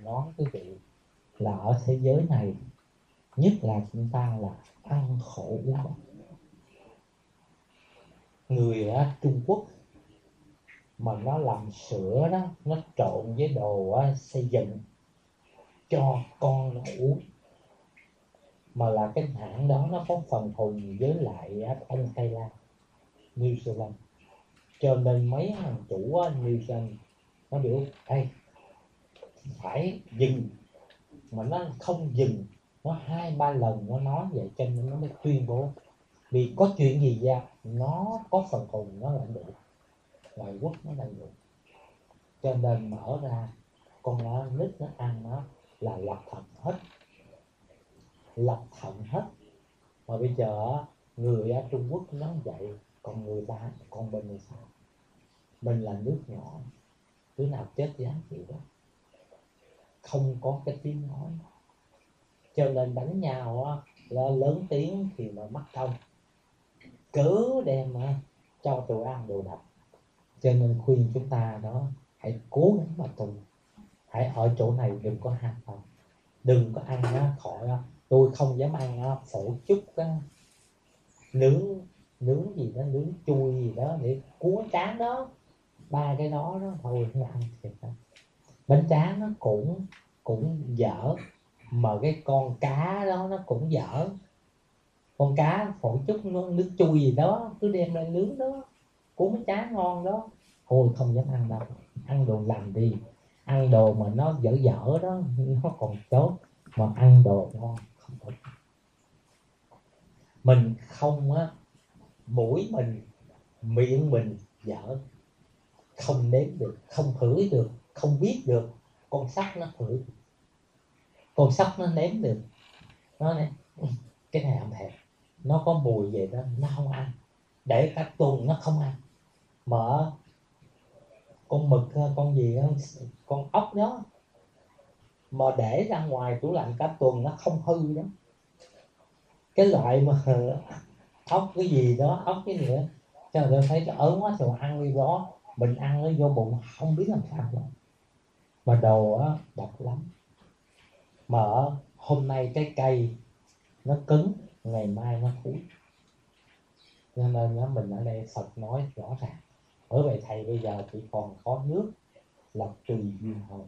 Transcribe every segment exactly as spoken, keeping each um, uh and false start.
nói quý vị là ở thế giới này, nhất là chúng ta là ăn khổ uống bạc. Người ở Trung Quốc mà nó làm sữa đó, nó trộn với đồ á, xây dựng cho con nó uống, mà là cái hãng đó nó có phần hùng với lại ông Tây Lan, New Zealand. Cho nên mấy thằng chủ á, New Zealand nó biểu hey, phải dừng, mà nó không dừng, nó hai ba lần nó nói vậy, cho nên nó mới tuyên bố. Vì có chuyện gì ra nó có phần hùng nó lãnh đủ, ngoại quốc nó lãnh đủ, cho nên mở ra con nó nít nó ăn nó là lọc thận hết, lọc thận hết. Mà bây giờ người ở Trung Quốc nó vậy, còn người ta, còn mình thì sao? Mình là nước nhỏ, đứa nào chết dám chịu đó, không có cái tiếng nói, cho nên đánh nhau á, là lớn tiếng thì mà mắc công, cứ đem cho tụi ăn đồ độc. Cho nên khuyên chúng ta đó, hãy cố gắng mà tu, hãy ở chỗ này đừng có ham tâm, đừng có ăn á, khỏi á. Tôi không dám ăn á, phổ chút á, nướng nướng gì đó, nướng chui gì đó để cuốn tráng đó, ba cái đó đó thôi không ăn thiệt đó. Bánh tráng nó cũng cũng dở, mà cái con cá đó nó cũng dở, con cá phổi chút nó nước chui gì đó cứ đem lên nướng đó, cuốn bánh tráng ngon đó, thôi không dám ăn đâu. Ăn đồ lành đi, ăn đồ mà nó dở dở đó nó còn tốt, mà ăn đồ ngon không tốt. Mình không á, mũi mình, miệng mình dở, không nếm được, không hửi được, không biết được. Con sóc nó hửi, con sóc nó nếm được, nó này cái này không thèm, nó có mùi vậy đó nó không ăn, để cả tuần nó không ăn. Mà con mực, con gì đó, con ốc đó mà để ra ngoài tủ lạnh cả tuần nó không hư đó. Cái loại mà ốc cái gì đó, ốc cái nữa, cho nên thấy nó ớn quá rồi ăn đi đó, mình ăn nó vô bụng không biết làm sao đó. Mà đồ á độc lắm, mà hôm nay cái cây nó cứng, ngày mai nó thúi. Cho nên đó, mình ở đây Phật nói rõ ràng. Bởi vậy thầy bây giờ chỉ còn có nước là tùy duyên thôi.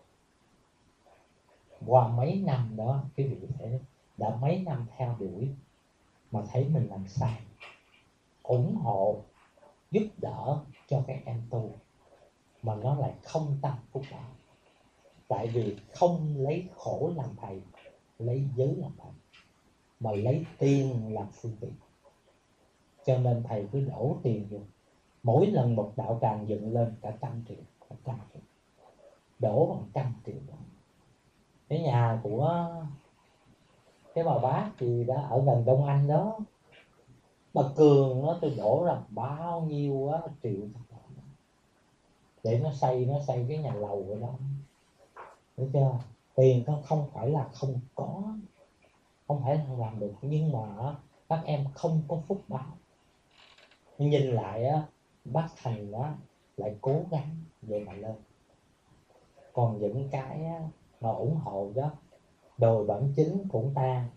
Qua mấy năm đó quý vị thấy, đã mấy năm theo đuổi mà thấy mình làm sai, ủng hộ giúp đỡ cho các em tu, mà nó lại không tăng phúc báo. Tại vì không lấy khổ làm thầy, lấy giới làm thầy, mà lấy tiền làm phương tiện. Cho nên thầy cứ đổ tiền vô, mỗi lần một đạo tràng dựng lên cả trăm triệu, cả trăm triệu, đổ bằng trăm triệu đó. Cái nhà của cái bà bác thì đã ở gần Đông Anh đó, bà Cường nó tôi đổ ra bao nhiêu á triệu để nó xây nó xây cái nhà lầu ở đó, hiểu chưa? Tiền không không phải là không có, không phải không làm được, nhưng mà các em không có phúc báo. Nhìn lại á, bác Thành đó lại cố gắng vậy mà lên. Còn những cái á, mà ủng hộ đó, đồi bản chính cũng tan,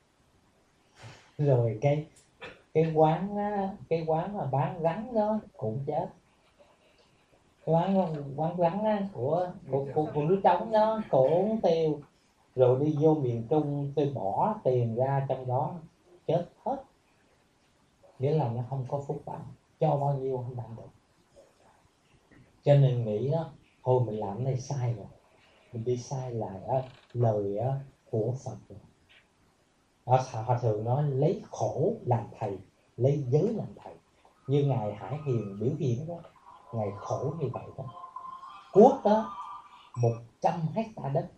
rồi cái cái quán á, cái quán mà bán rắn đó cũng chết. Cái quán quán rắn á, của của của, của nước trống đó cũng tiêu. Rồi đi vô miền Trung tôi bỏ tiền ra trong đó chết hết. Nghĩa là nó không có phúc báo, cho bao nhiêu không làm được. Cho nên nghĩ đó, thôi mình làm cái này sai rồi, mình đi sai lại á, lời á, của Phật rồi. Đó, họ thường nói lấy khổ làm thầy, lấy giới làm thầy. Như ngài Hải Hiền biểu hiện đó, ngài khổ như vậy đó. Quốc đó một trăm hectare đất,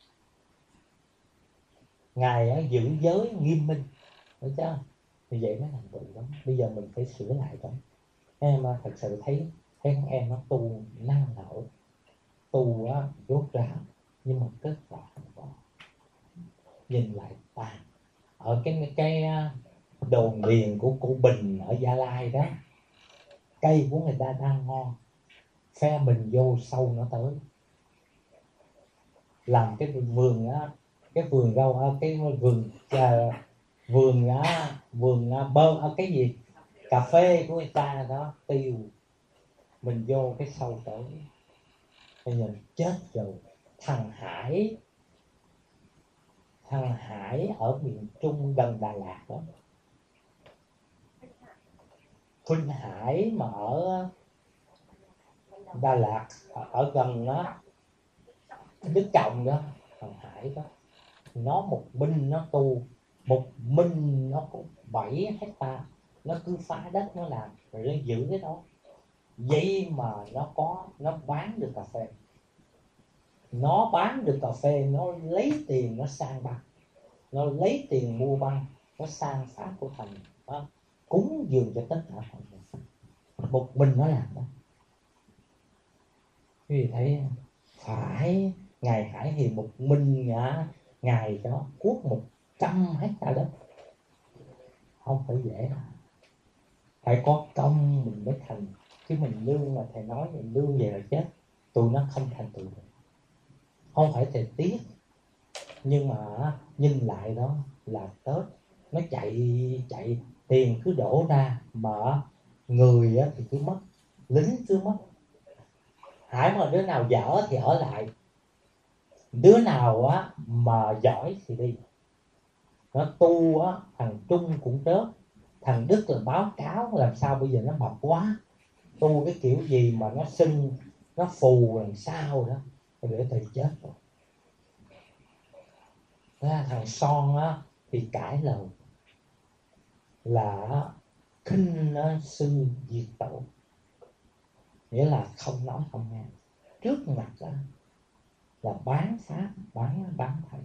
ngài á, giữ giới nghiêm minh, thấy chưa? Như vậy mới làm được đó. Bây giờ mình phải sửa lại đó. Em thật sự thấy thấy con em nó tu năng nổ, tu á, rốt ráo, nhưng mà kết quả không có. Nhìn lại tàn ở cái cái đồn điền của cụ Bình ở Gia Lai đó, cây của người ta đang ngon, phe mình vô sâu nó tới. làm cái vườn á, cái vườn rau, cái vườn à, vườn á, vườn á, bơ cái gì cà phê của người ta đó tiêu. Mình vô cái sâu tới bây giờ chết rồi. Thằng Hải thằng Hải ở miền Trung gần Đà Lạt đó, Khuynh Hải mà ở Đà Lạt, ở gần đó Đức Trọng đó, thằng Hải đó nó một mình nó tu, một mình nó có bảy hecta, nó cứ phá đất nó làm rồi nó giữ cái đó. Vậy mà nó có nó bán được cà phê, nó bán được cà phê, nó lấy tiền nó sang băng, nó lấy tiền mua băng, nó sang phá của thành đó, cúng dường cho tất cả mọi người, một mình nó làm đó. Quý vị thấy phải ngài Hải Hiền một mình ngã ngài đó cuốc một trăm hecta đất, không phải dễ đâu, phải có công mình mới thành. Chứ mình lương mà thầy nói mình lương về là chết, tụi nó không thành tựu được. Không phải thầy tiếc, nhưng mà nhìn lại đó là Tết nó chạy chạy tiền cứ đổ ra mà người thì cứ mất, lính cứ mất. Hải mà đứa nào dở thì ở lại, đứa nào á mà giỏi thì đi. Nó tu á, thằng Trung cũng rớt, thằng Đức là báo cáo làm sao bây giờ nó mập quá, tu cái kiểu gì mà nó sưng nó phù làm sao đó, để thầy chết rồi. Đó, thằng Son á thì cãi lời là khinh nó sư diệt tổ, nghĩa là không nói không nghe, trước mặt đó là bán pháp bán bán thầy,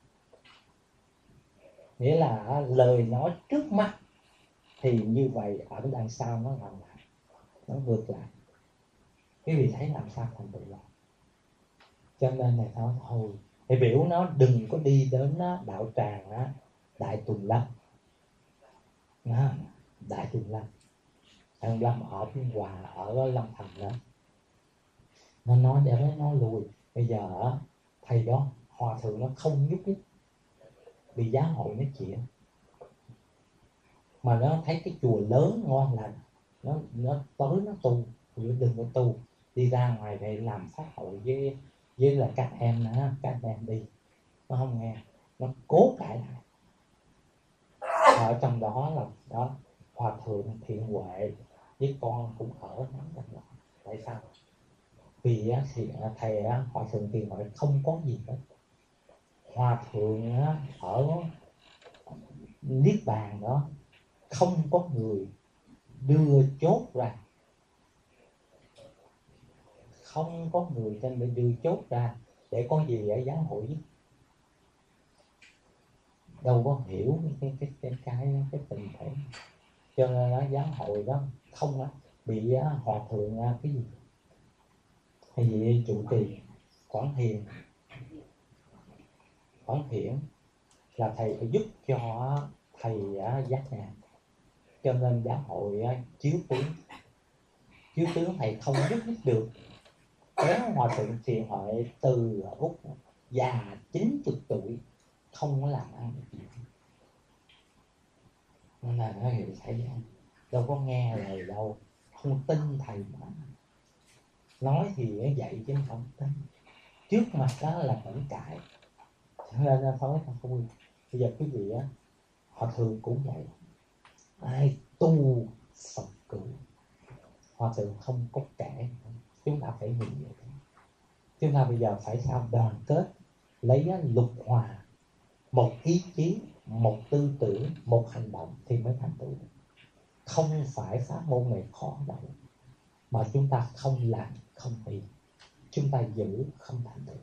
nghĩa là lời nói trước mắt thì như vậy, ở đằng sau nó làm lại, nó ngược lại. Quý vị thấy làm sao thành tựu lại. Cho nên này nói thôi, thì biểu nó đừng có đi đến đó, đạo tràng đó, Đại Tùng Lâm đó, Đại Tùng Lâm. Thằng Lâm ở Biên Hòa, ở Lâm Thành đó, nó nói để nó nói lùi. Bây giờ thầy đó hòa thượng nó không nhúc nhích, bị giáo hội nói chuyện, mà nó thấy cái chùa lớn ngon lành, nó nó tới nó tu, đừng có tu, đi ra ngoài để làm pháp hội với với là các em đó, các em đi, nó không nghe, nó cố cãi lại. Ở trong đó là đó hòa thượng Thiện Huệ với con cũng ở nắm trong đó. Tại sao? Vì thì thầy hòa thượng Thiện Huệ không có gì hết, hòa thượng ở Niết Bàn đó không có người đưa chốt ra, không có người trên để đưa chốt ra để có gì ở giáo hội, đâu có hiểu cái cái cái cái, cái tình thể. Cho nên đó, giáo hội đó không đó, bị hòa thượng cái gì hay gì trụ trì Quảng Hiền Quảng Hiển là thầy phải giúp cho thầy giác ngộ. Cho nên giáo hội chiếu tướng chiếu tướng thầy không giúp giúp được. Kéo hòa thượng Thiện Huệ từ Úc già chín mươi tuổi không có làm ăn được gì, nên là nó hiểu thầy không, đâu có nghe lời đâu, không tin thầy mà nói thì dạy chứ không tin, trước mặt đó là vẫn cãi. Cho nên là thôi không. Bây giờ quý vị á, họ thường cũng vậy, ai tu Phật cử, hòa thượng không có kể. Chúng ta phải nhìn vậy. Chúng ta bây giờ phải sao đoàn kết, lấy lục hòa, một ý chí, một tư tưởng, một hành động thì mới thành tựu. Không phải pháp môn này khó đâu, mà chúng ta không làm không bị, chúng ta giữ không thành tựu.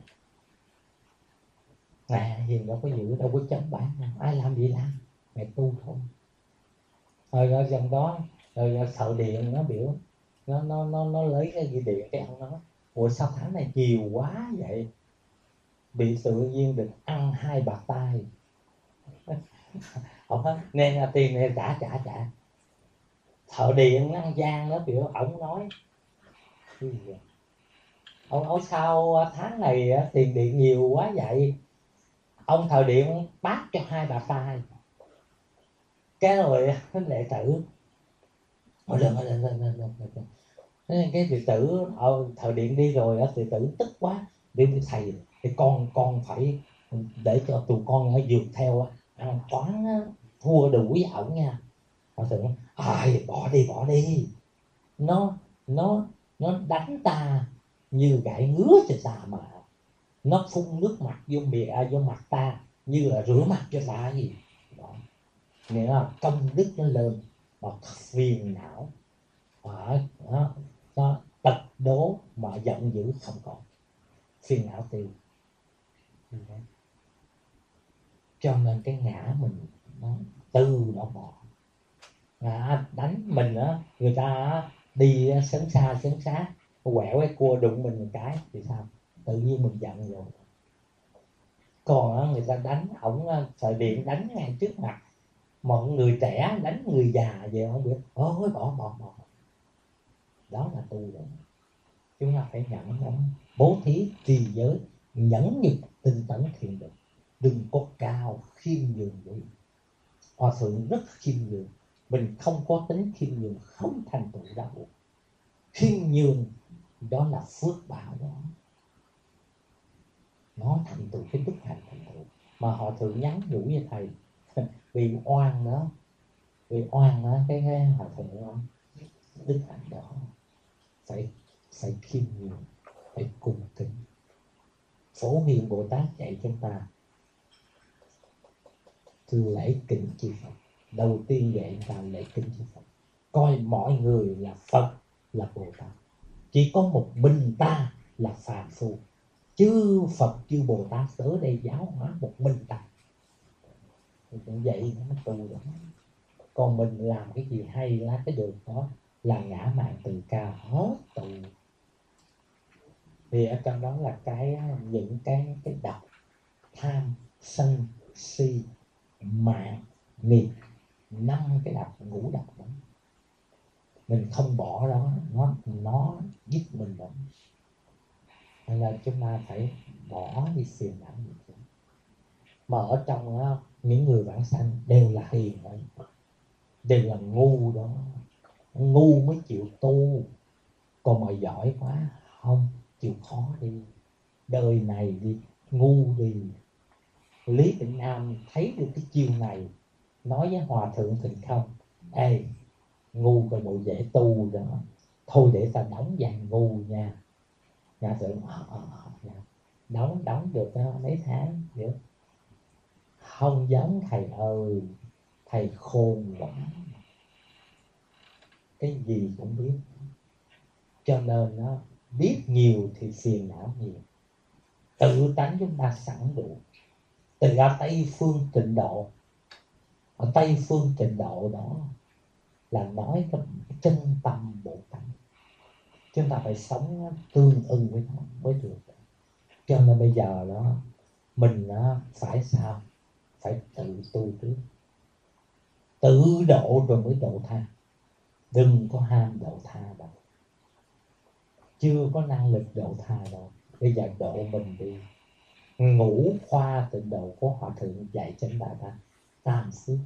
Ngài Hiền đâu có giữ, đâu có chống bán, ai làm gì làm, mày tu thôi. Rồi ở trong đó rồi thợ điện nó biểu nó nó nó nó lấy cái dây điện, cái ông nói ủa sao tháng này nhiều quá vậy, bị tự nhiên được ăn hai bạc tay. Ông nói nè tiền này trả trả trả. Thợ điện An Giang nó biểu ổng nói cái gì vậy? ông ông sao tháng này tiền điện nhiều quá vậy? Ông thợ điện bát cho hai bà tai. Cái rồi đệ tử ngồi lên ngồi lên lên lên lên lên. Cái đệ tử ờ, thợ điện đi rồi á, đệ tử tức quá đi với thầy, thì con con phải để cho tụi con ở vượt theo á, ăn toán á, thua đuổi với ổng nha. Họ tưởng ai bỏ đi bỏ đi, nó nó nó đánh ta như gãi ngứa cho ta mà, nó phun nước mặt vô miệng à, vô mặt ta như là rửa mặt cho ta gì đó. Nghĩa là công đức nó lên mà phiền não ở đó, nó tật đố mà giận dữ không còn, phiền não tiêu. Cho nên cái ngã mình nó từ nó bỏ. À, đánh mình á, người ta đi sấn xa sấn sát quẹo cái cua đụng mình một cái thì sao, tự nhiên mình giận rồi. Còn á, người ta đánh ổng sợi điện đánh ngay trước mặt, mọi người trẻ đánh người già vậy không biết, ôi bỏ bỏ bỏ. Đó là tu rồi. Chúng ta phải nhận nó, bố thí trì giới, nhẫn nhục tinh tấn thiền định, đừng có cao khiêm nhường vậy. Hòa thượng rất khiêm nhường, mình không có tính khiêm nhường không thành tựu đâu. Khiêm nhường đó là phước báo đó, nó thành tựu cái đức hạnh thành tựu. Mà Hòa thượng nhắn nhủ với thầy vì oan đó, vì oan đó cái, cái Hòa thượng đó, đức hạnh đó phải phải khiêm nhường, phải cung kính. Phổ Hiền Bồ Tát dạy chúng ta từ lễ kính chư Phật. Đầu tiên dạy chúng ta lễ kính chư Phật, coi mọi người là Phật là Bồ Tát, chỉ có một mình ta là phàm phu, chư Phật chư Bồ Tát tới đây giáo hóa một mình ta. Thì cũng vậy nó tu đó. Còn mình làm cái gì hay lá cái được đó là ngã mạn tự cao hết tụ. Thì ở trong đó là cái những cái cái độc tham sân si mạng nghiệp, năm cái độc ngũ độc đó mình không bỏ đó, nó nó giết mình đó. Nên là chúng ta phải bỏ đi phiền não. Mà ở trong đó, những người vãng sanh đều là hiền đó, đều là ngu đó, ngu mới chịu tu. Còn mà giỏi quá không, chịu khó đi, đời này đi ngu đi. Lý Tịnh Nam thấy được cái chiêu này, nói với Hòa Thượng Thịnh Không: ê, ngu coi bộ dễ tu đó, thôi để ta đóng vàng ngu nha. Hòa Thượng à, à, à, đóng đóng được mấy tháng được. Không giống thầy ơi, thầy khôn quá, cái gì cũng biết. Cho nên nó biết nhiều thì phiền não nhiều. Tự tánh chúng ta sẵn đủ. Từ ra Tây Phương Tịnh Độ, ở Tây Phương Tịnh Độ đó là nói cái chân tâm Bồ Tát. Chúng ta phải sống tương ưng với nó mới được. Cho nên bây giờ đó mình đó phải sao? Phải tự tu trước, tự độ rồi mới độ tha. Đừng có ham độ tha đâu, chưa có năng lực độ tha đâu. Bây giờ độ mình đi. Ngũ khoa Tịnh Độ của Hòa Thượng dạy cho chúng ta ta tam phước.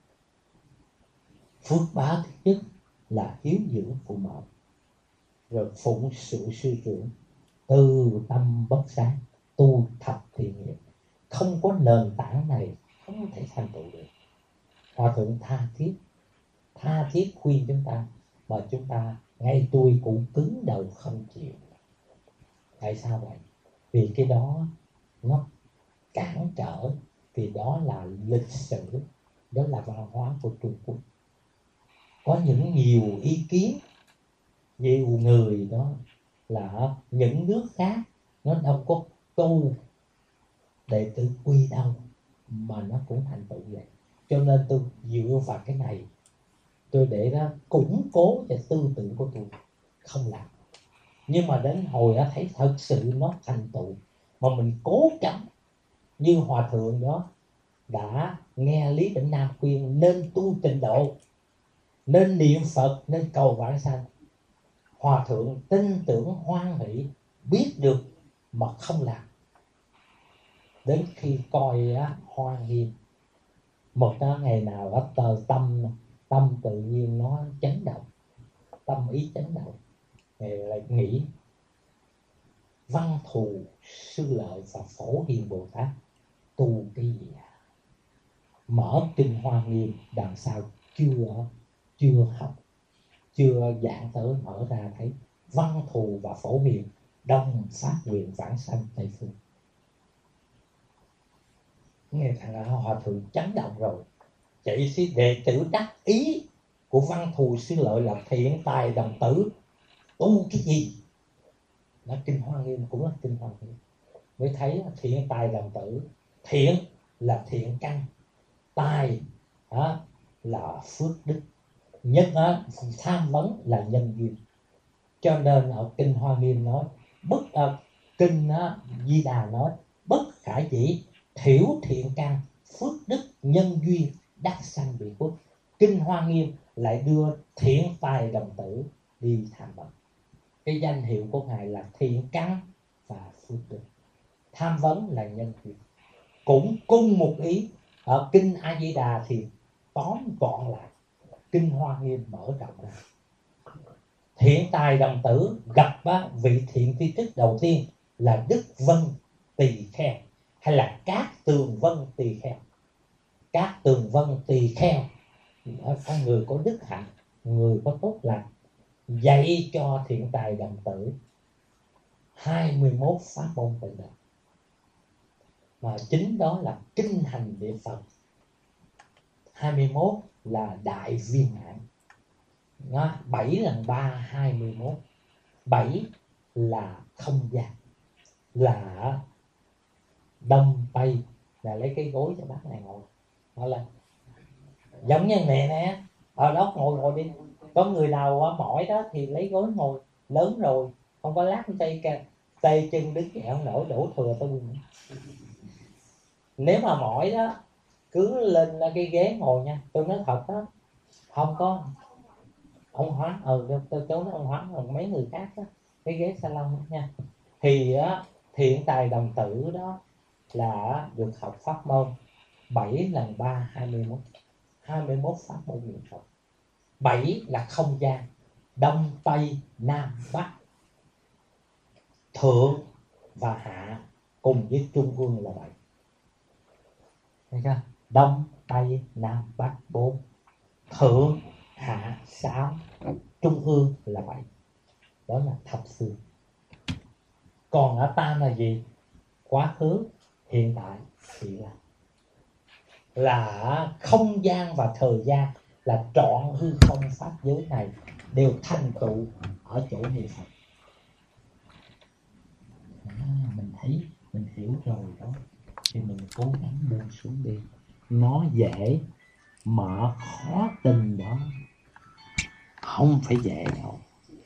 Phước báo thứ nhất là hiếu dưỡng phụ mẫu, rồi phụng sự sư trưởng, từ tâm bất sáng, tu thập thiện nghiệp. Không có nền tảng này không thể thành tựu được. Hòa Thượng tha thiết tha thiết khuyên chúng ta, mà chúng ta ngay tôi cũng cứng đầu không chịu. Tại sao vậy? Vì cái đó nó cản trở, vì đó là lịch sử, đó là văn hóa của Trung Quốc. Có những nhiều ý kiến, nhiều người đó là những nước khác nó đâu có tu đệ tử quy đâu mà nó cũng thành tựu vậy. Cho nên tôi dựa vào cái này, tôi để nó củng cố cho tư tưởng của tôi không làm. Nhưng mà đến hồi nó thấy thật sự nó thành tựu mà mình cố chấp, như Hòa Thượng đó đã nghe Lý Tịnh Nam khuyên nên tu Tịnh Độ, nên niệm Phật, nên cầu vãng sanh. Hòa Thượng tin tưởng hoan hỷ biết được mà không làm. Đến khi coi á, Hoa Nghiêm, một ngày nào đó tờ tâm tâm tự nhiên nó chấn động, tâm ý chấn động, thì lại nghĩ Văn Thù, Sư Lợi và Phổ Hiền Bồ Tát tu cái gì à? Mở kinh Hoa Nghiêm đằng sau chưa chưa học, chưa giảng tới, mở ra thấy Văn Thù và Phổ Hiền đồng phát nguyện vãng sanh Tây Phương. Nghe thằng Hòa Thượng chấn động rồi. Chỉ sĩ đệ tử đắc ý của Văn Thù Sư Lợi là thiện tài đồng tử, tu cái gì? Nó kinh Hoa Nghiêm cũng là kinh Hoa Nghiêm. Mới thấy thiện tài đồng tử. Thiện là thiện căn, tài đó là phước đức, nhân đó, tham vấn là nhân duyên. Cho nên ở kinh Hoa Nghiêm nói bất uh, kinh đó, Di Đà nói bất khả dĩ thiểu thiện căn, phước đức nhân duyên đắc sanh bị phước. Kinh Hoa Nghiêm lại đưa thiện tài đồng tử đi tham vấn. Cái danh hiệu của ngài là thiện căn và phước đức, tham vấn là nhân duyên. Cũng cùng một ý. Ở kinh A Di Đà thì tóm gọn lại, kinh Hoa Nghiêm mở rộng ra. Thiện tài đồng tử gặp á, vị thiện tri thức đầu tiên là Đức Vân Tỳ Kheo, hay là Cát Tường Vân Tỳ Kheo. Cát Tường Vân Tỳ Kheo là người có đức hạnh, người có tốt lành, dạy cho thiện tài đồng tử hai mươi mốt pháp môn tự động. Mà chính đó là kinh hành địa Phật. Hai mươi mốt là đại viên mãn. Bảy lần ba hai mươi mốt. Bảy là không gian, là đông tây, là lấy cái gối cho bác này ngồi. Đó là giống như mẹ nè, ở đó ngồi ngồi đi. Có người nào mỏi đó thì lấy gối ngồi, lớn rồi không có lát tay tay chân đứng dậy không nổi, đổ thừa tôi. Nếu mà mỏi đó cứ lên cái ghế ngồi nha. Tôi nói thật đó, không có ông Hoán, ừ tôi cháu nói ông Hoán và mấy người khác đó, cái ghế salon đó nha. Thì á, thiện tài đồng tử đó là được học pháp môn bảy lần ba hai mươi mốt, hai mươi mốt pháp môn niệm Phật. Bảy là không gian, đông tây nam bắc, thượng và hạ cùng với trung ương là bảy. Thấy chưa? Đông tây nam bắc bốn, thượng hạ sáu, trung ương là bảy. Đó là thập phương. Còn ở ta là gì? Quá khứ, hiện tại, thì là là không gian và thời gian, là trọn hư không pháp giới này đều thành tựu ở chỗ niệm Phật. À, mình thấy, mình hiểu rồi đó, thì mình cố gắng buông xuống đi. Nó dễ mà khó tin đó, không phải dễ đâu.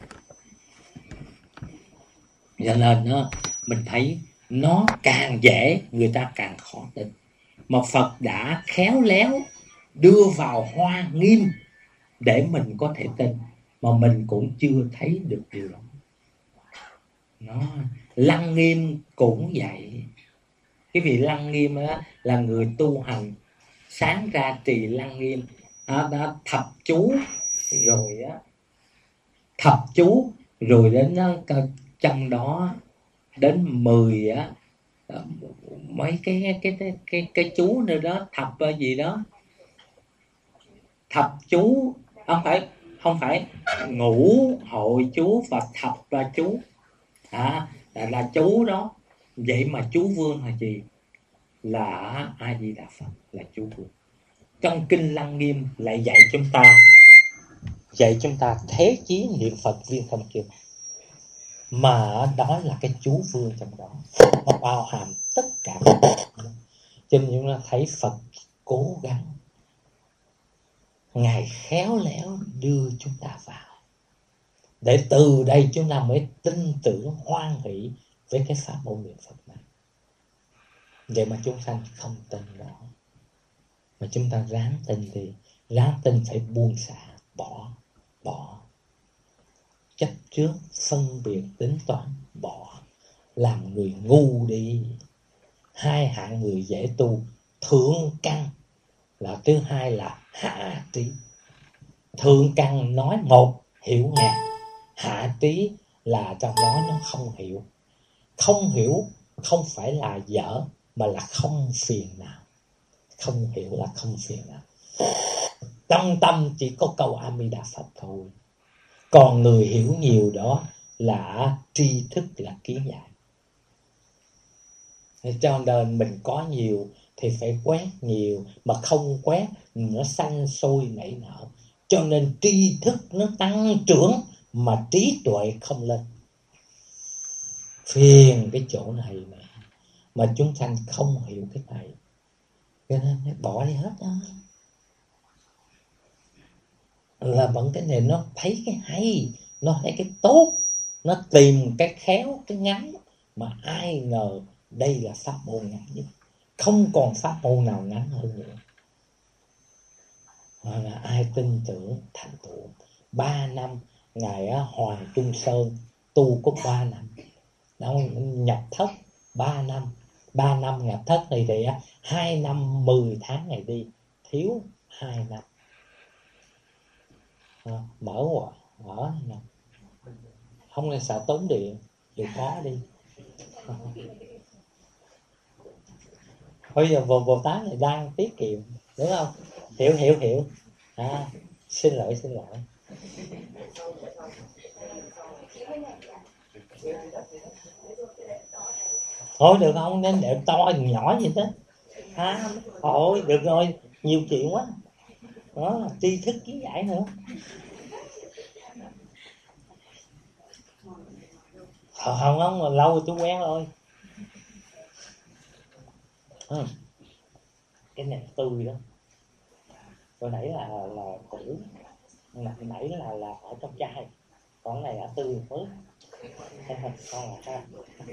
Cho nên đó, mình thấy nó càng dễ người ta càng khó tin. Mà Phật đã khéo léo đưa vào Hoa Nghiêm để mình có thể tin, mà mình cũng chưa thấy được điều đó. Nó Lăng Nghiêm cũng vậy. Cái vị Lăng Nghiêm đó là người tu hành, sáng ra trì Lăng Nghiêm đó, đó, thập chú rồi á, thập chú rồi đến đó, trong đó đến mười á, mấy cái cái cái cái cái chú nữa đó, thập gì đó, thập chú không phải không phải ngũ hội chú và thập là chú à, là, là chú đó. Vậy mà chú Vương là gì? Là A Di Đà Phật là chú Vương. Trong kinh Lăng Nghiêm lại dạy chúng ta dạy chúng ta thế chí niệm Phật viên thông kiều, mà đó là cái chú Vương trong đó, nó bao hàm tất cả. Cho nên chúng ta thấy Phật cố gắng, Ngài khéo léo đưa chúng ta vào, để từ đây chúng ta mới tin tưởng hoan hỷ với cái pháp môn niệm Phật này. Vậy mà chúng sanh không tin đó, mà chúng ta ráng tin đi, ráng tin phải buông xả, bỏ bỏ chấp trước, phân biệt, tính toán, bỏ, làm người ngu đi. Hai hạng người dễ tu: thượng căn là thứ hai là hạ trí. Thượng căn nói một, hiểu ngàn. Hạ trí là trong đó nó không hiểu. Không hiểu không phải là dở, mà là không phiền não. Không hiểu là không phiền não. Trong tâm chỉ có câu A Di Đà Phật thôi. Còn người hiểu nhiều đó là tri thức, là kiến giải. Cho nên mình có nhiều thì phải quét nhiều, mà không quét nó sanh sôi nảy nở. Cho nên tri thức nó tăng trưởng mà trí tuệ không lên. Phiền cái chỗ này mà mà chúng sanh không hiểu cái này, cho nên nó bỏ đi hết đó. Là vẫn cái này nó thấy cái hay, nó thấy cái tốt, nó tìm cái khéo, cái ngắn, mà ai ngờ đây là pháp môn ngắn nhất. Không còn pháp môn nào ngắn hơn nữa. Mà là ai tin tưởng thành tựu. Ba năm Ngài Hoàng Trung Sơn tu có ba năm. Đó, nhập thất ba năm. Ba năm nhập thất này thì hai năm mười tháng ngày đi, thiếu hai năm. À, mở quá, mở nè. Không nên sợ tốn điện, chịu khó đi. À. Bây giờ Bồ, Bồ Tát này đang tiết kiệm, đúng không? Hiểu hiểu hiểu. À, xin lỗi xin lỗi. Thôi được không, nên để to nhỏ gì đó. À, thôi được rồi, nhiều chuyện quá. Đó, tri thức kiến giải nữa. Không không, không mà lâu rồi tôi quen rồi. Ừ. Cái này tươi đó. Hồi nãy là là cũ, hồi nãy là là ở trong chai, còn này là tươi mới. Con là ha.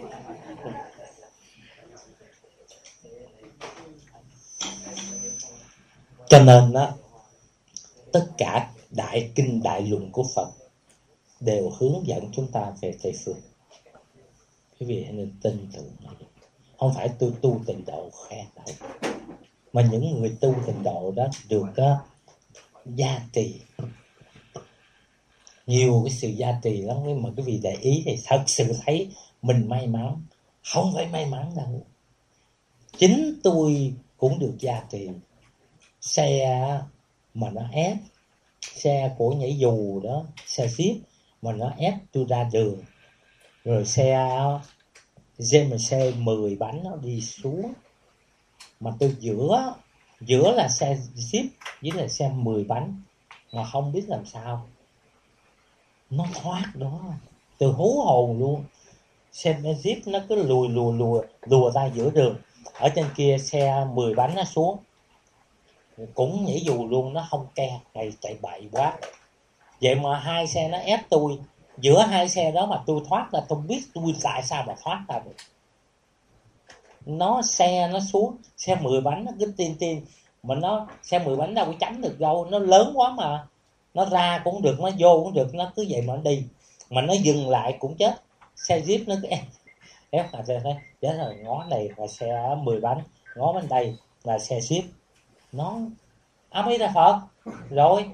Cho nên đó, tất cả đại kinh đại luận của Phật đều hướng dẫn chúng ta về Tây phương. Quý vị nên tin tưởng. Không phải tôi tu tịnh độ khen đâu, mà những người tu tịnh độ đó được uh, gia trì, nhiều cái sự gia trì lắm. Nhưng mà quý vị để ý thì thật sự thấy mình may mắn. Không phải may mắn đâu, chính tôi cũng được gia trì. Xe mà nó ép, xe của nhảy dù đó, xe ship mà nó ép tôi ra đường. Rồi xe giê em xê mười bánh nó đi xuống, mà tôi giữa giữa là xe ship với là xe mười bánh, mà không biết làm sao nó thoát đó. Tôi hú hồn luôn. Xe Jeep nó cứ lùi lùi lùi lùa ra giữa đường. Ở trên kia xe mười bánh nó xuống, cũng nhảy dù luôn, nó không ke. Ngày chạy bậy quá. Vậy mà hai xe nó ép tôi. Giữa hai xe đó mà tôi thoát ra, tôi biết tôi tại sao mà thoát ra được. Nó xe nó xuống, xe mười bánh nó cứ tiên tiên. Mà nó xe mười bánh đâu có tránh được đâu, nó lớn quá mà. Nó ra cũng được, nó vô cũng được, nó cứ vậy mà nó đi. Mà nó dừng lại cũng chết. Xe Jeep nó cứ ép ép là xe thấy chết rồi. Ngó này là xe mười bánh, ngó bên đây là xe ship. Nó A Di Đà Phật rồi.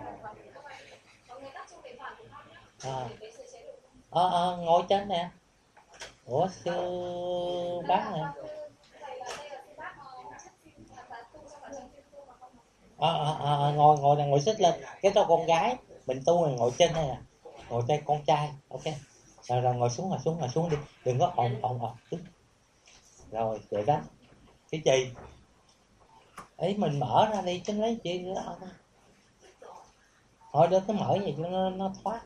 À. À, à, ngồi trên nè. Ủa sư bác nè. À, à, à, ngồi ngồi là ngồi xích lên. Cái cho con gái mình tu là ngồi trên đây nè, ngồi trên con trai. Ok rồi, rồi ngồi xuống, ngồi xuống, ngồi xuống đi, đừng có ồn ồn ồn. Rồi vậy đó. Cái gì ấy mình mở ra đi chứ lấy gì nữa. Thôi đứa cứ mở gì cho nó, nó thoát.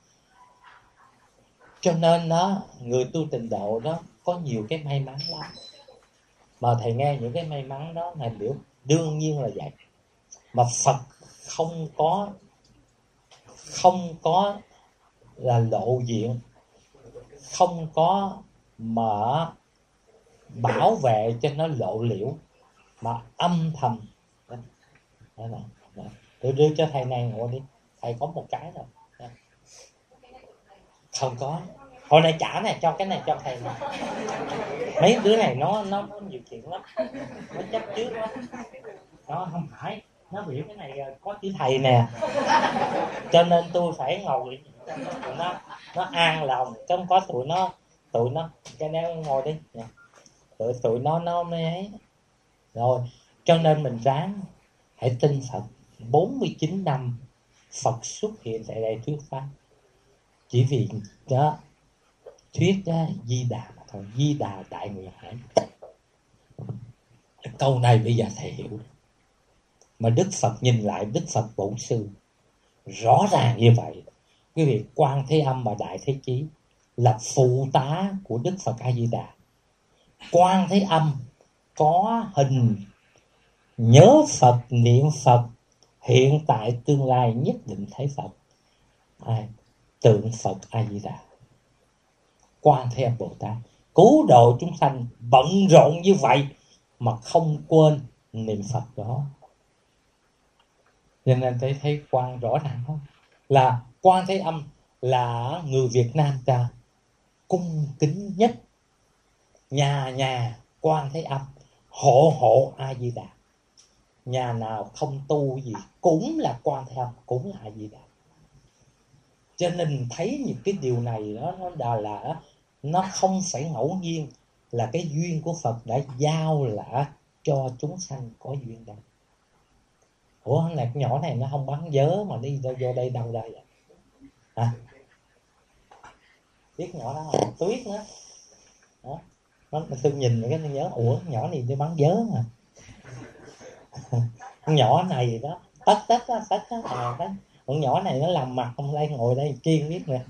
Cho nên đó, người tu tịnh độ đó có nhiều cái may mắn lắm. Mà thầy nghe những cái may mắn đó là biểu đương nhiên là vậy. Mà Phật không có không có là lộ diện, không có mà bảo vệ cho nó lộ liễu, mà âm thầm. Đó là, đó. Tôi đưa cho thầy này ngồi đi. Thầy có một cái rồi. Không có. Hồi này trả này, cho cái này cho thầy này. Mấy đứa này nó nó, nó nhiều chuyện lắm, nó chấp trước lắm. Nó không phải, nó biểu cái này có chữ thầy nè, cho nên tôi phải ngồi tụi nó nó an lòng, chứ không có tụi nó tụi nó cái đó ngồi đi nè, tụi tụi nó nó mới ấy rồi. Cho nên mình ráng hãy tin Phật. Bốn mươi chín năm Phật xuất hiện tại đây thuyết pháp, chỉ vì đó thuyết đó, Di Đà mà thôi. Di Đà đại nguyện hải. Câu này bây giờ thầy hiểu. Mà Đức Phật nhìn lại, Đức Phật Bổn Sư rõ ràng như vậy. Cái việc Quan Thế Âm và Đại Thế Chí là phụ tá của Đức Phật A Di Đà. Quan Thế Âm có hình nhớ Phật, niệm Phật, hiện tại tương lai nhất định thấy Phật. Ai? Tượng Phật A Di Đà. Quan Thế Âm Bồ Tát cứu độ chúng sanh bận rộn như vậy mà không quên niệm Phật đó. Cho nên thấy thấy quan rõ ràng không? Là Quan Thế Âm là người Việt Nam ta cung kính nhất. Nhà nhà Quan Thế Âm, hộ hộ A Di Đà. Nhà nào không tu gì cũng là Quan Thế Âm, cũng là A Di Đà. Cho nên thấy những cái điều này đó, nó đã là nó không phải ngẫu nhiên, là cái duyên của Phật đã giao lại cho chúng sanh có duyên đây. Ủa này cái nhỏ này nó không bắn vớ mà đi vô đây đâu đây à? Hả? Biết nhỏ đó không? Tuyết nữa đó. Nó, tôi nhìn cái tôi nhớ, ủa nhỏ này đi bắn vớ mà. Con nhỏ này đó tất tất đó, tất đó, à, đó. Con nhỏ này nó làm mặt không đây, ngồi đây kiên biết nè.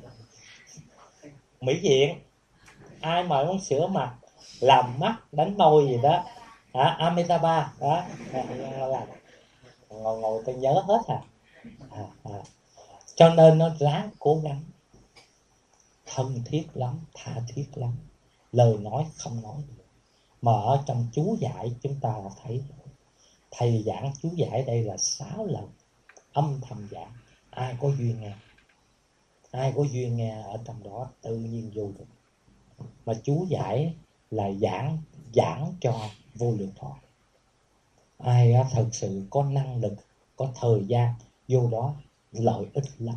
Mỹ Diện ai mà muốn sửa mặt, làm mắt, đánh môi gì đó, à, Amitabha đó, là ngồi ngồi tôi nhớ hết à. À, à. Cho nên nó ráng cố gắng, thân thiết lắm, tha thiết lắm, lời nói không nói được. Mà ở trong chú giải chúng ta là thấy thầy giảng chú giải đây là sáu lần âm thầm giảng. Ai có duyên nghe, ai có duyên nghe ở trong đó tự nhiên vô được. Mà chú giải là giảng giảng cho vô lượng thọ. Ai thật sự có năng lực, có thời gian vô đó lợi ích lắm.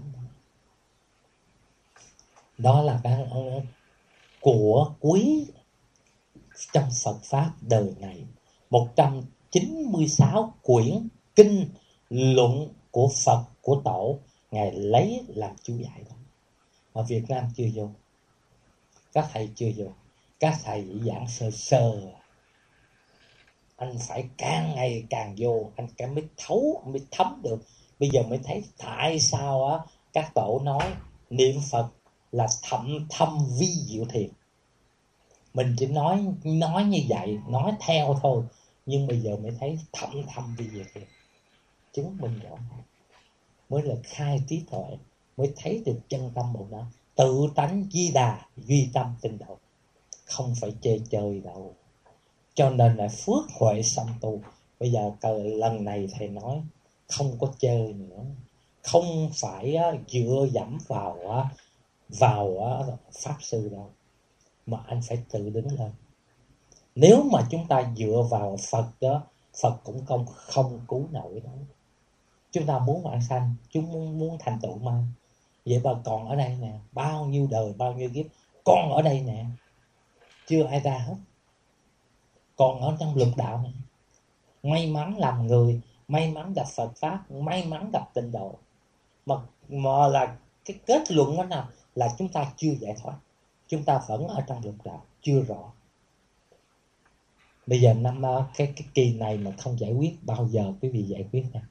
Đó là cái của quý trong Phật Pháp đời này. Một trăm chín mươi sáu quyển kinh luận của Phật, của Tổ, Ngài lấy làm chú giải đó. Ở Việt Nam chưa vô, các thầy chưa vô, các thầy chỉ giảng sơ sơ. Anh phải càng ngày càng vô, anh càng mới thấu, mới thấm được. Bây giờ mới thấy tại sao á các tổ nói niệm Phật là thậm thâm vi diệu thiền. Mình chỉ nói nói như vậy, nói theo thôi, nhưng bây giờ mới thấy thậm thâm vi diệu thiền, chứng minh rõ, mới là khai trí tuệ, mới thấy được chân tâm Bồ Tát. Tự tánh Di Đà, duy tâm tinh độ, không phải chơi chơi đâu. Cho nên là phước huệ song tu. Bây giờ lần này thầy nói không có chơi nữa, không phải dựa dẫm vào vào pháp sư đâu, mà anh phải tự đứng lên. Nếu mà chúng ta dựa vào Phật đó, Phật cũng không không cứu nổi đâu. Chúng ta muốn vãng sanh, chúng muốn, muốn thành tựu ma. Vậy mà còn ở đây nè, bao nhiêu đời, bao nhiêu kiếp, con ở đây nè, chưa ai ra hết. Còn ở trong lục đạo này, may mắn làm người, may mắn gặp Phật Pháp, may mắn gặp tịnh độ. Mà, mà là cái kết luận đó nào là chúng ta chưa giải thoát. Chúng ta vẫn ở trong lục đạo, chưa rõ. Bây giờ năm cái, cái kỳ này mà không giải quyết, bao giờ quý vị giải quyết nha.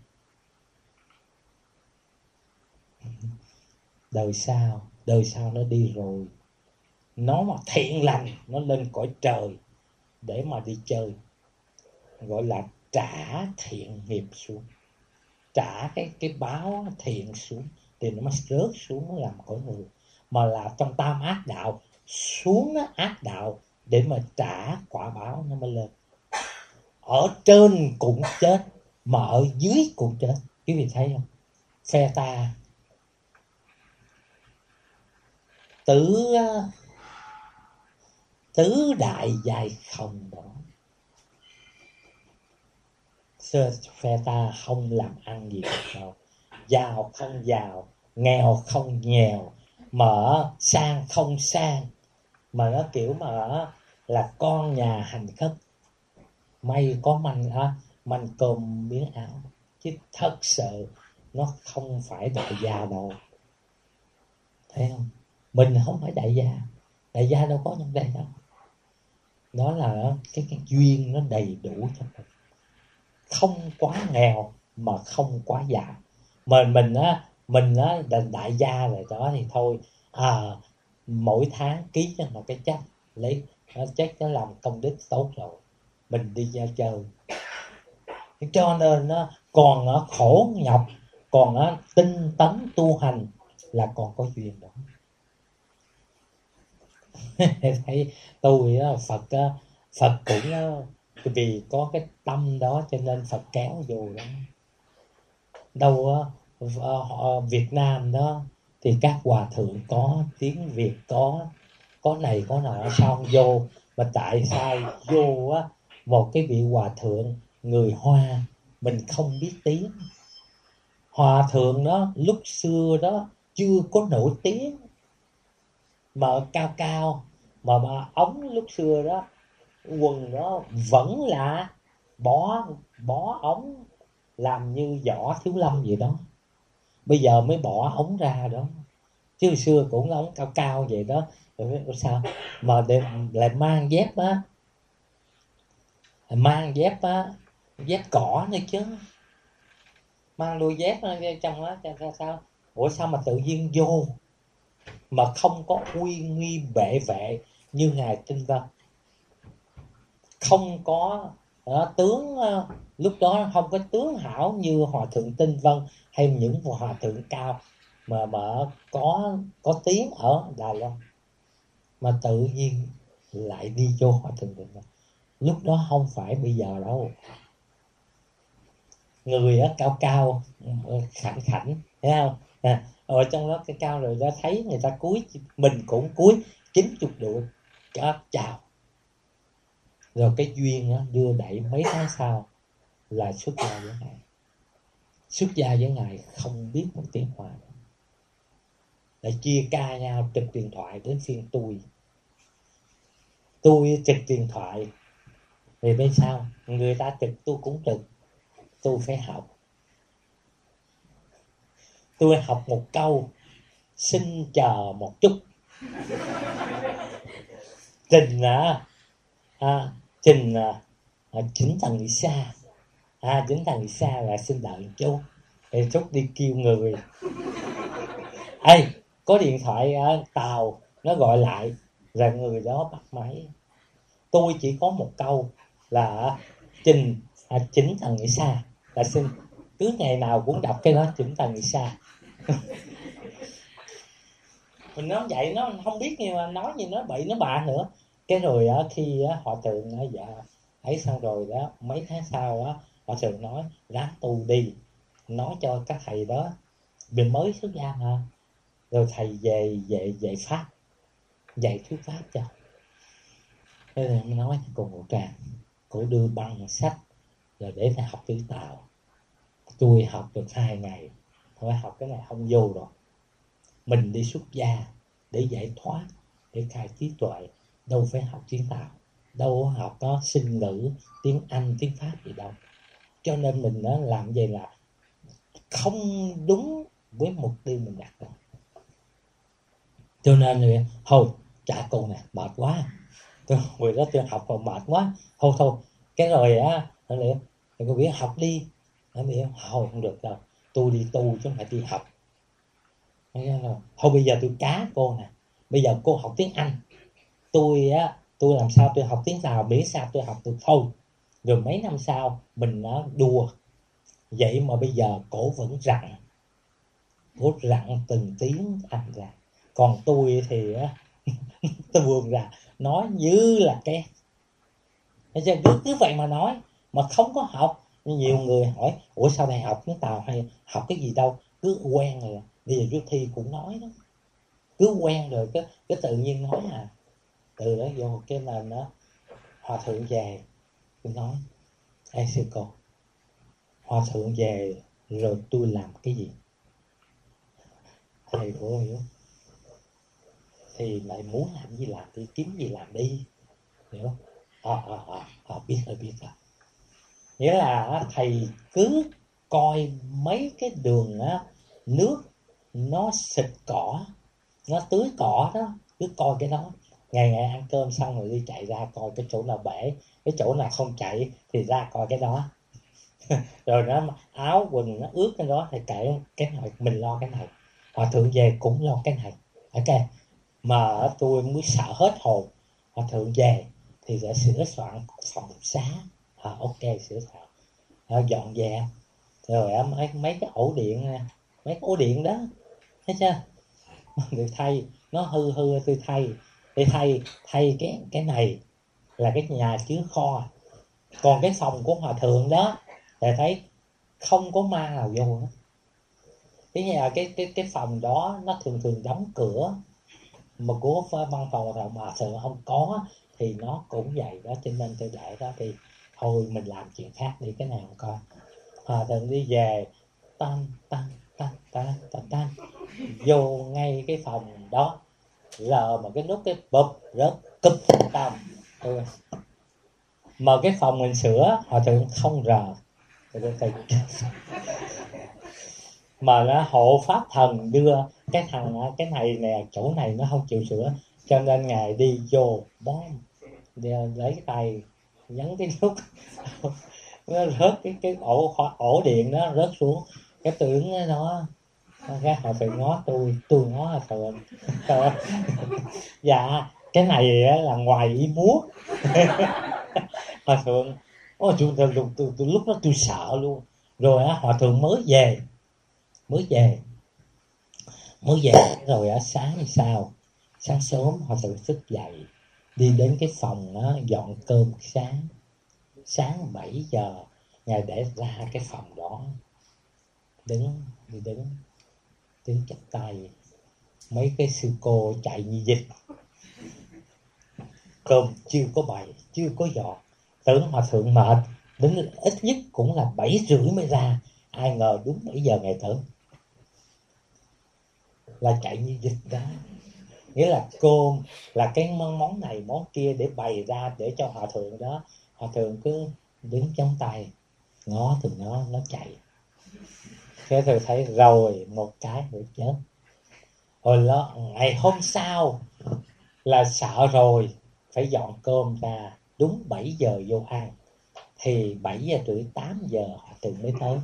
Đời sau, đời sau nó đi rồi. Nó mà thiện lành, nó lên cõi trời để mà đi chơi, gọi là trả thiện nghiệp xuống, trả cái cái báo thiện xuống, thì nó mới rớt xuống, nó làm cõi người. Mà là trong tam ác đạo, xuống nó ác đạo để mà trả quả báo nó mới lên. Ở trên cũng chết, mà ở dưới cũng chết. Quý vị thấy không? Phe ta tứ tứ đại giai không đó. Sơ phe ta không làm ăn gì được đâu, giàu không giàu, nghèo không nghèo, mở sang không sang, mà nó kiểu mà là con nhà hành khất, may có manh à, manh cơm miếng áo, chứ thật sự nó không phải đại gia đâu, thấy không? Mình không phải đại gia, đại gia đâu có trong đây đâu. Đó là cái, cái duyên nó đầy đủ cho mình, không quá nghèo mà không quá giàu. Mà mình á, mình á đại gia rồi đó thì thôi à, mỗi tháng ký cho một cái check, lấy check nó làm công đức tốt rồi, mình đi ra chơi. Cho nên nó còn ở khổ nhọc, còn ở tinh tấn tu hành là còn có duyên đó. Thấy tôi á, Phật á, Phật cũng á, vì có cái tâm đó cho nên Phật kéo vô đó. Đâu á, Việt Nam đó thì các hòa thượng có, tiếng Việt có, có này có nọ, sao không vô? Mà tại sao vô á, một cái vị hòa thượng người Hoa mình không biết tiếng. Hòa thượng đó lúc xưa đó chưa có nổi tiếng, mà cao cao, mà, mà ống lúc xưa đó quần đó vẫn là bó bó ống làm như Võ Thiếu Lâm vậy đó. Bây giờ mới bỏ ống ra đó, chứ hồi xưa cũng ống cao cao vậy đó. Rồi sao mà để, lại mang dép á, mang dép á, dép cỏ nữa chứ, mang đôi dép trong đó sao sao? Ủa sao mà tự nhiên vô mà không có uy nghi bệ vệ như ngài Tinh Vân, không có đó, tướng lúc đó không có tướng hảo như hòa thượng Tinh Vân hay những hòa thượng cao mà mà có có tiếng ở Đài Loan, mà tự nhiên lại đi vô hòa thượng Tinh Vân. Lúc đó không phải bây giờ đâu, người á cao cao khảnh khảnh, thấy không? À, ở trong đó cái cao rồi đó, thấy người ta cúi mình cũng cúi chín chục độ các chào. Rồi cái duyên đó, đưa đẩy mấy tháng sau là xuất gia với ngài. Xuất gia với ngài không biết một tiếng Hoa, lại chia ca nhau trực điện thoại. Đến phiên tôi tôi trực điện thoại thì bên sau người ta trực tôi cũng trực, tôi phải học. Tôi học một câu xin chờ một chút. Trình à, à trình à, à chính thằng đi xa, à chính thằng đi xa là xin đợi một chút, thì chút đi kêu người. Ê, có điện thoại ở tàu nó gọi lại, là người đó bắt máy. Tôi chỉ có một câu là trình à, chính thằng đi xa là xin, cứ ngày nào cũng đọc cái đó chính thằng đi xa. Mình nói vậy nó không biết, nhưng mà nói như nó bậy nó bạ nữa. Cái rồi á, khi á, họ tượng á, dạ ấy xong rồi đó, mấy tháng sau á, họ thường nói ráng tu đi, nói cho các thầy đó mình mới xuất gia mà, rồi thầy về về dạy pháp, dạy thuyết pháp cho. Thế là mình nói cùng một tràng, cổ đưa băng sách rồi để thầy học chữ Tàu. Tôi học được hai ngày thôi, học cái này không vô rồi. Mình đi xuất gia để giải thoát, để khai trí tuệ, đâu phải học tiếng Tàu, đâu học có sinh ngữ, tiếng Anh, tiếng Pháp gì đâu. Cho nên mình nó làm vậy là không đúng với mục tiêu mình đặt ra. Cho nên rồi thôi trả cô nè, mệt quá, tôi hồi đó tôi học mà mệt quá, thôi thôi cái rồi á, nó liền cô biết học đi, nó liền thôi không được đâu, tôi đi tu chứ không phải đi học. Thôi bây giờ tôi cá cô nè, bây giờ cô học tiếng Anh, tôi á, tôi làm sao tôi học tiếng Tàu, miễn sao tôi học được thôi. Rồi mấy năm sau mình nó đùa vậy mà bây giờ cổ vẫn rặn, cổ rặn từng tiếng Anh ra. Còn tôi thì á, tôi buồn ra nói như là cái cứ, cứ vậy mà nói mà không có học. Nhiều người hỏi ủa sao này học tiếng Tàu hay học cái gì đâu, cứ quen rồi bây giờ trước thi cũng nói đó. cứ quen rồi cái cái tự nhiên nói à. Từ đó vô cái nền đó hòa thượng về tôi nói: Ê sư cô, hòa thượng về rồi tôi làm cái gì? Thầy cô hiểu, thì mày muốn làm gì làm đi, kiếm gì làm đi, hiểu không? Ờ ờ ờ ờ biết rồi biết rồi. Nghĩa là thầy cứ coi mấy cái đường á, nước nó xịt cỏ, nó tưới cỏ đó, cứ coi cái đó. Ngày ngày ăn cơm xong rồi đi chạy ra coi cái chỗ nào bể, cái chỗ nào không chạy thì ra coi cái đó. Rồi nó áo quần nó ướt cái đó thì kệ cái này, mình lo cái này. Hòa thượng về cũng lo cái này. Ok. Mà tôi mới sợ hết hồn. Hòa thượng về thì sẽ sửa soạn phòng xá. À, ok, sửa soạn. À, dọn dẹp. Rồi mấy, mấy cái ổ điện, mấy cái ổ điện đó, thấy chưa? Tôi thay, nó hư hư tôi thay. Tôi thay, thay cái, cái này là cái nhà chứa kho. Còn cái phòng của hòa thượng đó thì thấy không có ma nào vô hết. Cái nhà cái cái cái phòng đó nó thường thường đóng cửa, mà của văn phòng hòa thượng mà thường không có thì nó cũng vậy đó. Cho nên tôi để đó thì thôi mình làm chuyện khác đi, cái nào không coi. Hòa thượng đi về tan tan tan tan tan tan vô ngay cái phòng đó, lờ mà cái nút cái bụp rớt cụp tam. Ừ. Mà cái phòng mình sửa hòa thượng không rờ. Mà nó hộ pháp thần đưa cái thằng cái này nè, chỗ này nó không chịu sửa, cho nên ngài đi vô bom, lấy tay nhấn cái nút nó rớt cái cái ổ ổ điện nó rớt xuống. Cái tưởng nó cái họ phải ngó tôi tôi ngó hòa thượng. Dạ cái này là ngoài ý muốn. Hòa thượng ôi tôi, tôi, tôi, tôi, tôi lúc đó tôi sợ luôn. Rồi á hòa thượng mới về mới về mới về rồi á, sáng sao sáng sớm hòa thượng thức dậy đi đến cái phòng đó, dọn cơm sáng. Sáng bảy giờ ngài để ra cái phòng đó, đứng đi đứng đứng chắp tay. Mấy cái sư cô chạy như dịch, cơm chưa có bày chưa có dọn. Tưởng hòa thượng mệt, đến ít nhất cũng là bảy rưỡi mới ra. Ai ngờ đúng bảy giờ ngày tới là chạy như dịch đó. Nghĩa là cơm là cái món này món kia để bày ra để cho hòa thượng đó. Hòa thượng cứ đứng chống tay ngó từ nó nó chạy. Thế tôi thấy rồi một cái nữa chết. Hồi đó ngày hôm sau là sợ rồi, phải dọn cơm ra đúng bảy giờ vô ăn. Thì bảy giờ rưỡi tám giờ hòa thượng mới tới.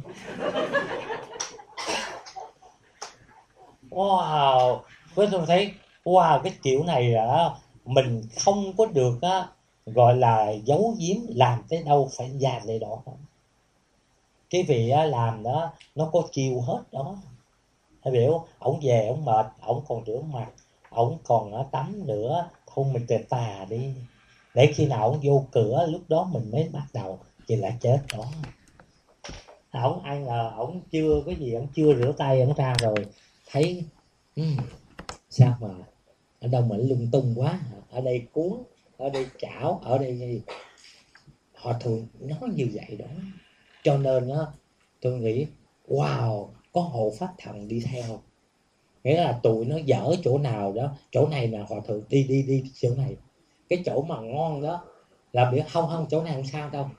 Wow, với tôi thấy wow, cái kiểu này là mình không có được á, gọi là giấu giếm, làm tới đâu phải dàn lại đó. Cái vị á, làm đó nó có chiêu hết đó. Thầy biểu ổng về ổng mệt, ổng còn rửa mặt, ổng còn ở tắm nữa, thôi mình tề tà đi để khi nào ổng vô cửa lúc đó mình mới bắt đầu thì lại chết đó. Ổng ai ngờ ổng chưa có gì, ổng chưa rửa tay ổng ra rồi thấy um, sao mà ở đâu mà lung tung quá, ở đây cuốn, ở đây chảo, ở đây gì. Họ thường nói như vậy đó. Cho nên á tôi nghĩ wow, có hộ pháp thần đi theo, nghĩa là tụi nó dở chỗ nào đó, chỗ này là hòa thượng đi đi đi chỗ này, cái chỗ mà ngon đó là biết không không chỗ này không sao đâu.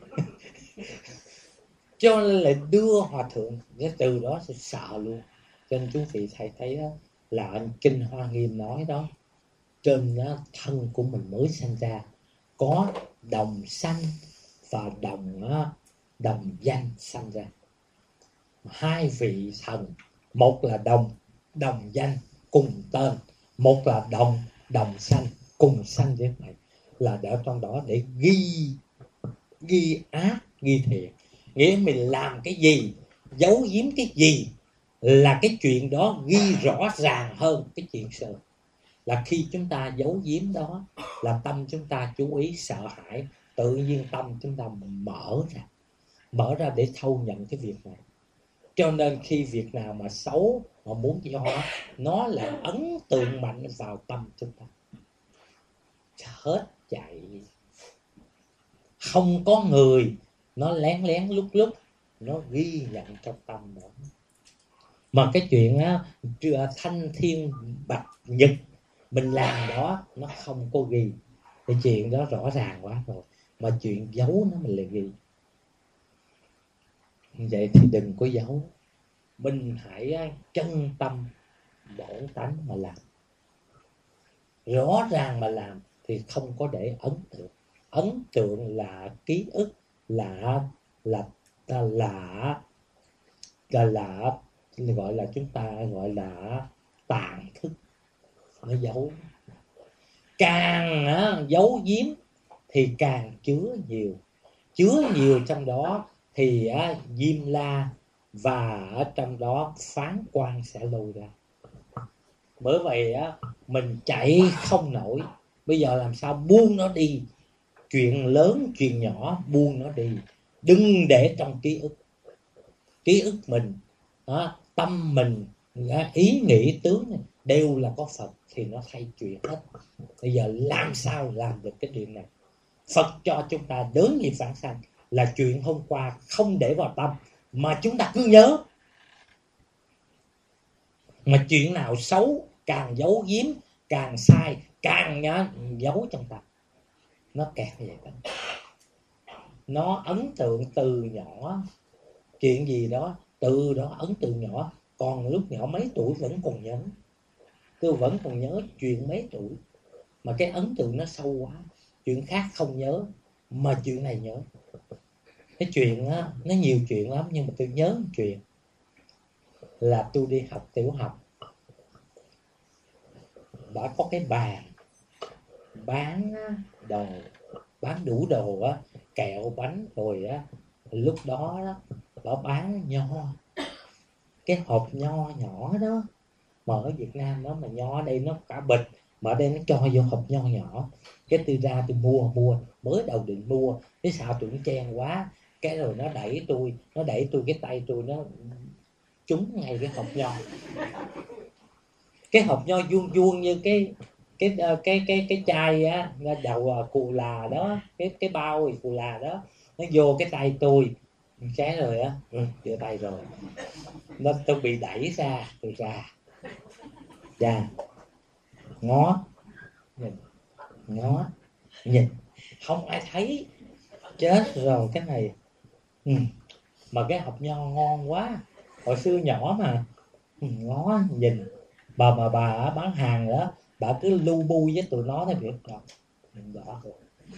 Cho nên lại đưa hòa thượng, cái từ đó sẽ sợ luôn. Cho nên chú vị thầy thấy đó, là anh Kinh Hoa Nghiêm nói đó, trên đó, thân của mình mới sinh ra có đồng sanh và đồng đồng danh sanh ra. Hai vị thần, một là đồng đồng danh cùng tên, một là đồng đồng sanh cùng sanh với này, là để trong đó để ghi ghi ác ghi thiện. Nghĩa mình làm cái gì, giấu giếm cái gì là cái chuyện đó ghi rõ ràng hơn cái chuyện xưa. Là khi chúng ta giấu giếm đó là tâm chúng ta chú ý sợ hãi, tự nhiên tâm chúng ta mở ra mở ra để thâu nhận cái việc này. Cho nên khi việc nào mà xấu mà muốn cho nó là ấn tượng mạnh vào tâm chúng ta. Hết chạy, không có người nó lén lén lúc lúc nó ghi nhận trong tâm đó. Mà cái chuyện á, thanh thiên bạch nhật mình làm đó nó không có ghi, cái chuyện đó rõ ràng quá rồi. Mà chuyện giấu nó mình lại ghi. Vậy thì đừng có giấu, mình hãy chân tâm bổn tánh mà làm, rõ ràng mà làm, thì không có để ấn tượng. Ấn tượng là ký ức, là là là là là, là gọi là chúng ta gọi là tàn thức, nó giấu. Càng á, giấu giếm thì càng chứa nhiều, chứa nhiều trong đó thì á, diêm la và ở trong đó phán quan sẽ lôi ra. Bởi vậy á, mình chạy không nổi, bây giờ làm sao buông nó đi. Chuyện lớn chuyện nhỏ buông nó đi, đừng để trong ký ức. Ký ức mình đó, tâm mình, ý nghĩ tướng này, đều là có Phật thì nó thay chuyện hết. Bây giờ làm sao làm được cái chuyện này? Phật cho chúng ta đới nghiệp vãng sanh là chuyện hôm qua không để vào tâm, mà chúng ta cứ nhớ. Mà chuyện nào xấu càng giấu giếm, càng sai, càng nhá, giấu trong tâm, nó kẹt vậy đó. Nó ấn tượng từ nhỏ, chuyện gì đó từ đó ấn tượng nhỏ. Còn lúc nhỏ mấy tuổi vẫn còn nhớ, tôi vẫn còn nhớ chuyện mấy tuổi, mà cái ấn tượng nó sâu quá. Chuyện khác không nhớ, mà chuyện này nhớ. Cái chuyện á, nó nhiều chuyện lắm, nhưng mà tôi nhớ một chuyện là tôi đi học tiểu học, đã có cái bàn bán đồ, bán đủ đồ á, kẹo bánh rồi á. Lúc đó đó nó bán nho, cái hộp nho nhỏ đó, mà ở Việt Nam đó, mà nho ở đây nó cả bịch, mà ở đây nó cho vô hộp nho nhỏ. Cái tôi ra tôi mua mua mới đầu định mua, cái sao tôi cũng chen quá, cái rồi nó đẩy tôi nó đẩy tôi cái tay tôi nó trúng ngay cái hộp nho. Cái hộp nho vuông vuông như cái cái cái cái cái chai á, đầu cù là đó, cái cái bao cù là đó, nó vô cái tay tôi cái rồi á, ừ, đưa tay rồi nó tôi bị đẩy ra, tôi ra ra ngó nhìn, ngó nhìn, không ai thấy, chết rồi cái này. Ừ. Mà cái hộp nho ngon quá, hồi xưa nhỏ mà, ừ, ngó nhìn. Bà mà bà bán hàng đó, bà cứ lu bu với tụi nó thấy việc đó, đó rồi.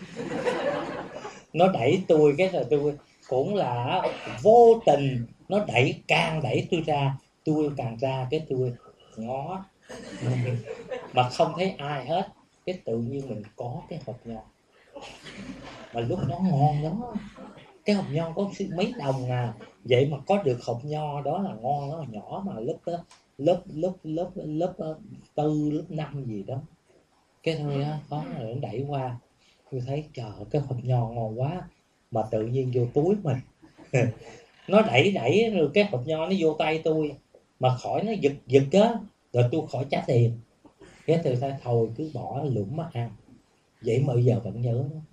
Nó đẩy tôi cái rồi tôi cũng là vô tình, nó đẩy càng đẩy tôi ra, tôi càng ra cái tôi ngó mà không thấy ai hết. Cái tự nhiên mình có cái hộp nho, mà lúc đó ngon đó, cái hộp nho có mấy đồng à, vậy mà có được hộp nho đó là ngon. Nó nhỏ mà lớp lớp lớp lớp lớp tư lớp năm gì đó, cái thôi á, có rồi nó đẩy qua, tôi thấy trời cái hộp nho ngon quá, mà tự nhiên vô túi mình. Nó đẩy đẩy rồi cái hộp nho nó vô tay tôi, mà khỏi nó giật giật á, rồi tôi khỏi trả tiền. Cái từ thôi thôi cứ bỏ lụm mà ăn. Vậy mà bây giờ vẫn nhớ đó.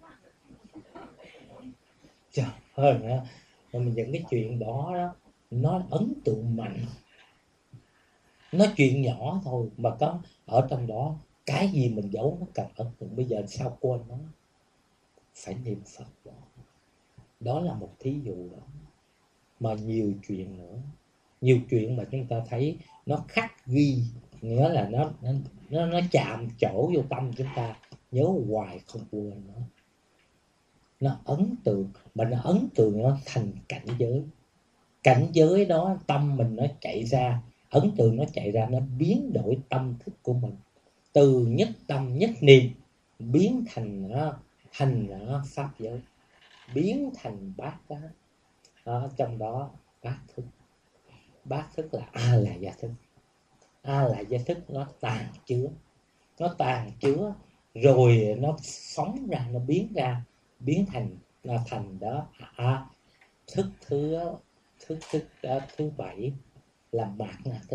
Trời ơi, mình những cái chuyện đó đó nó ấn tượng mạnh. Nó chuyện nhỏ thôi mà có ở trong đó, cái gì mình giấu nó càng ấn tượng. Bây giờ sao quên nó, phải niệm Phật đó. Đó là một thí dụ đó. Mà nhiều chuyện nữa, nhiều chuyện mà chúng ta thấy nó khắc ghi, nghĩa là nó nó nó chạm chỗ vô tâm chúng ta, nhớ hoài không quên nó. Nó ấn tượng, mà nó ấn tượng nó thành cảnh giới. Cảnh giới đó tâm mình nó chạy ra, ấn tượng nó chạy ra, nó biến đổi tâm thức của mình, từ nhất tâm nhất niệm biến thành nó thành nó pháp giới, biến thành bát đó. Đó, trong đó bát thức, bát thức là a là gia thức. A là gia thức nó tàn chứa, nó tàn chứa rồi nó phóng ra, nó biến ra, biến thành là thành đó à, thức thứ thức thức uh, thứ bảy là bát na thức.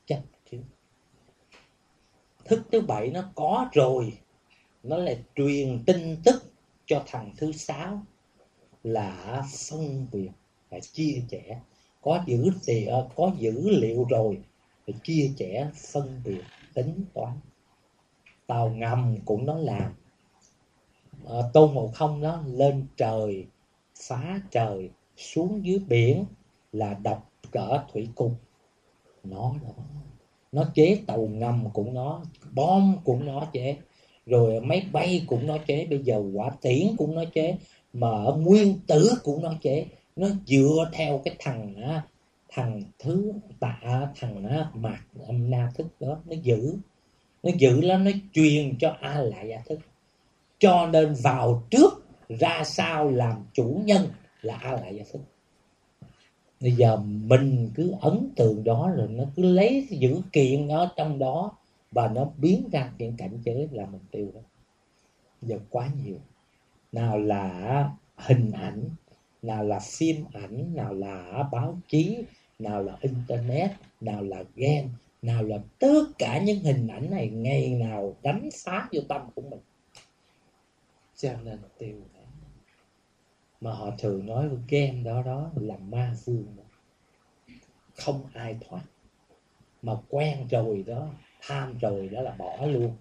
chấp trước. Thức thứ bảy nó có rồi, nó lại truyền tin tức cho thằng thứ sáu là phân biệt, là chia sẻ. Có dữ liệu, có dữ liệu rồi thì chia sẻ, phân biệt, tính toán. Tàu ngầm cũng nó làm. à, Tôn Ngộ Không nó lên trời phá trời, xuống dưới biển là đập cỡ thủy cung. Nó đó, nó chế tàu ngầm cũng nó, bom cũng nó chế, rồi máy bay cũng nó chế, bây giờ hỏa tiễn cũng nó chế, mà nguyên tử cũng nó chế. Nó dựa theo cái thằng thằng thứ tạ thằng mạt âm na thức đó, nó giữ nó giữ nó nó truyền cho A Lại Gia Thức. Cho nên vào trước ra sao làm chủ nhân là A Lại Gia Thức. Bây giờ mình cứ ấn tượng đó, rồi nó cứ lấy dữ kiện ở trong đó và nó biến ra kiện cảnh giới là mình tiêu đó. Giờ quá nhiều. Nào là hình ảnh, nào là phim ảnh, nào là báo chí, nào là internet, nào là game, nào là tất cả những hình ảnh này ngày nào đánh phá vô tâm của mình. Cho nên tiêu đó. Mà họ thường nói game đó đó là ma vương đó. Không ai thoát. Mà quen rồi đó, tham rồi đó là bỏ luôn.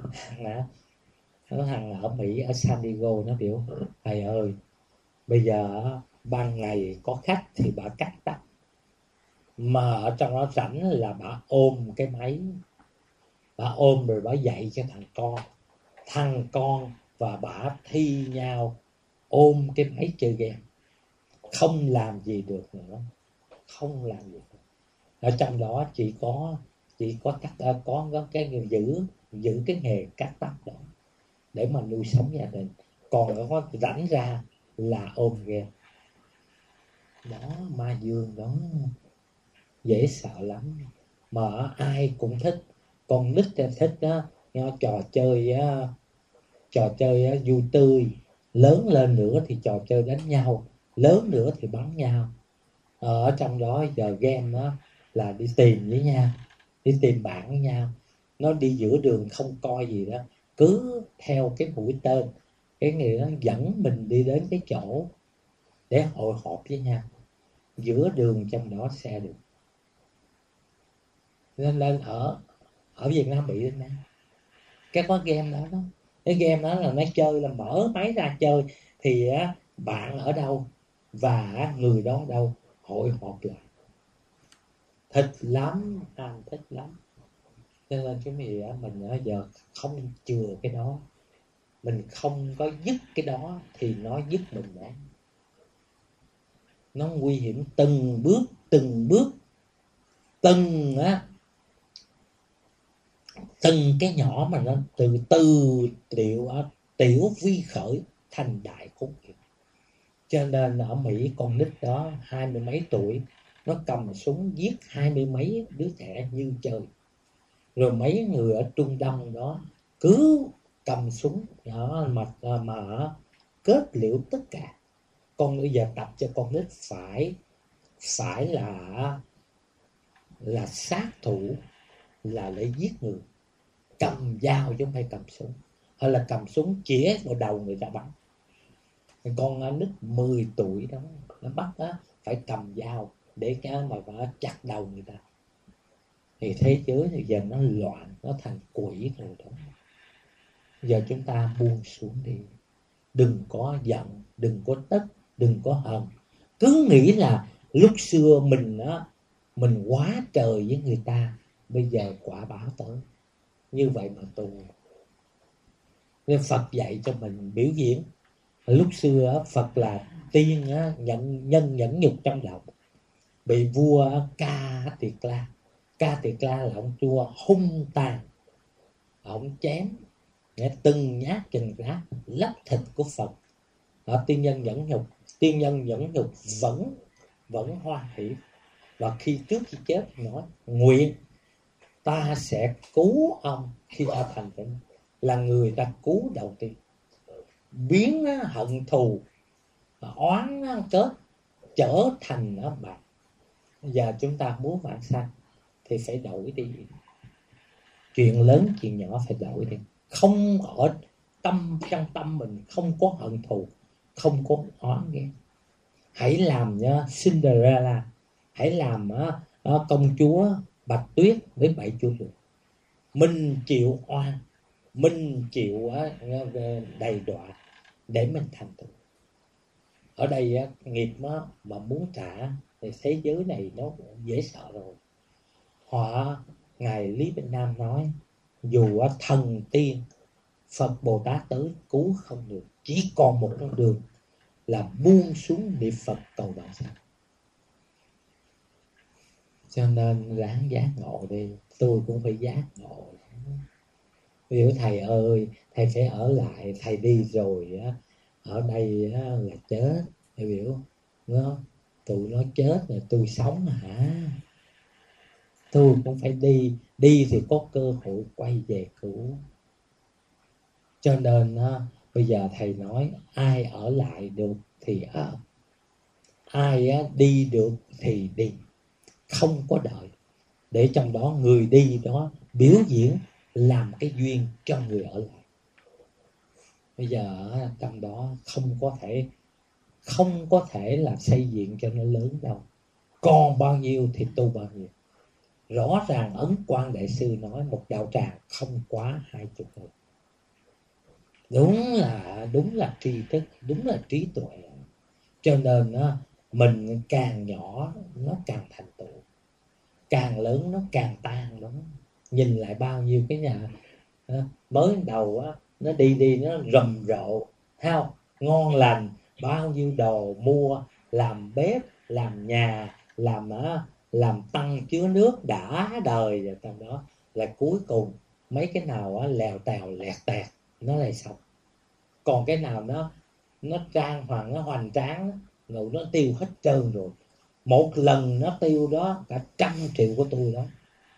Nó thằng ở Mỹ, ở San Diego, nó biểu thầy ơi, bây giờ ban ngày có khách thì bà cắt tóc, mà ở trong đó rảnh là bà ôm cái máy, bà ôm rồi bà dạy cho thằng con thằng con và bà thi nhau ôm cái máy chơi game, không làm gì được nữa, không làm gì được. Ở trong đó chỉ có chỉ có cắt có có cái người giữ giữ cái nghề cắt tóc đó để mà nuôi sống gia đình, còn có rảnh ra là ôm game. Đó, ma dương đó dễ sợ lắm, mà ai cũng thích. Con nít thích đó, trò chơi á, trò chơi á, vui tươi. Lớn lên nữa thì trò chơi đánh nhau, lớn nữa thì bắn nhau. Ở trong đó giờ game đó là đi tìm với nhau, đi tìm bạn với nhau. Nó đi giữa đường không coi gì đó, cứ theo cái mũi tên, cái người đó dẫn mình đi đến cái chỗ để hội họp với nhau. Giữa đường trong đó xe được. Nên lên ở ở Việt Nam bị đến đây cái có game đó đó. Cái game đó là nó chơi là mở máy ra chơi, thì á, bạn ở đâu và người đó ở đâu hội họp lại. Thích lắm, anh thích lắm. Nên là cái gì á, mình ở giờ không chừa cái đó, mình không có dứt cái đó thì nó dứt mình đó. Nó nguy hiểm từng bước, từng bước, từng á, từng cái nhỏ mà nó từ từ tiểu tiểu vi khởi thành đại khủng khiếp. Cho nên ở Mỹ con nít đó hai mươi mấy tuổi nó cầm súng giết hai mươi mấy đứa trẻ như chơi. Rồi mấy người ở Trung Đông đó cứ cầm súng đó mà mà kết liễu tất cả. Con bây giờ tập cho con nít phải phải là là sát thủ, là để giết người, cầm dao chứ không phải cầm súng, hay là cầm súng chĩa vào đầu người ta bắn. Con nít mười tuổi đó nó bắt đó phải cầm dao để cái mà phải chặt đầu người ta. Thì thế giới thì giờ nó loạn, nó thành quỷ rồi đó. Giờ chúng ta buông xuống đi, đừng có giận, đừng có tức, đừng có hờn. Cứ nghĩ là lúc xưa mình á, mình quá trời với người ta, bây giờ quả báo tới. Như vậy mà tu. Nên Phật dạy cho mình biểu diễn. Lúc xưa Phật là tiên nhận nhân nhẫn nhục trong lòng, bị vua Ca Tiệt La. Ca Tiệt La là ông vua hung tàn, ông chém từng nhát từng nhát lấp thịt của Phật. Đó, tiên nhân nhẫn nhục, tiên nhân nhẫn nhục vẫn vẫn hoan hỷ. Và khi trước khi chết nói nguyện ta sẽ cứu ông khi ta thành tựu, là người ta cứu đầu tiên, biến hận thù oán kết trở thành bạc. Giờ chúng ta muốn vãng sanh thì phải đổi đi. Chuyện lớn chuyện nhỏ phải đổi đi. Không ở tâm, trong tâm mình không có hận thù, không có oán ghét. Hãy làm nhá Cinderella, hãy làm á, công chúa Bạch Tuyết với bảy chú ruột. Mình chịu oan, mình chịu á, đầy đọa để mình thành tựu. Ở đây á, nghiệp nó mà muốn trả thì thế giới này nó dễ sợ rồi. Họ Ngài Lý Bình Nam nói, dù á, thần tiên Phật Bồ Tát tới cứu không được, chỉ còn một con đường là buông xuống niệm Phật cầu đạo sanh. Cho nên ráng giác ngộ đi. Tôi cũng phải giác ngộ. Hiểu thầy ơi, thầy phải ở lại, thầy đi rồi á, ở đây á, là chết. Thầy hiểu nó, tụi nó chết rồi tôi sống hả? Tôi cũng phải đi, đi thì có cơ hội quay về cứu. Cho nên á, bây giờ thầy nói ai ở lại được thì ở, ai á, đi được thì đi, không có đợi. Để trong đó người đi đó biểu diễn làm cái duyên cho người ở lại. Bây giờ trong đó không có thể không có thể là xây dựng cho nó lớn đâu. Còn bao nhiêu thì tu bao nhiêu. Rõ ràng Ấn Quang Đại Sư nói một đạo tràng không quá hai chục người. Đúng là đúng là tri thức, đúng là trí tuệ. Cho nên á, mình càng nhỏ nó càng thành tựu, càng lớn nó càng tan đó. Nhìn lại bao nhiêu cái nhà mới đầu á, nó đi đi nó rầm rộ, thấy không? Ngon lành, bao nhiêu đồ mua, làm bếp, làm nhà, làm á, làm tăng chứa nước đã đời rồi. Trong đó là cuối cùng mấy cái nào á, lèo tèo lẹt tẹt nó lại xong. Còn cái nào nó nó trang hoàng, nó hoành tráng rồi nó tiêu hết trơn rồi. Một lần nó tiêu đó cả trăm triệu của tôi đó.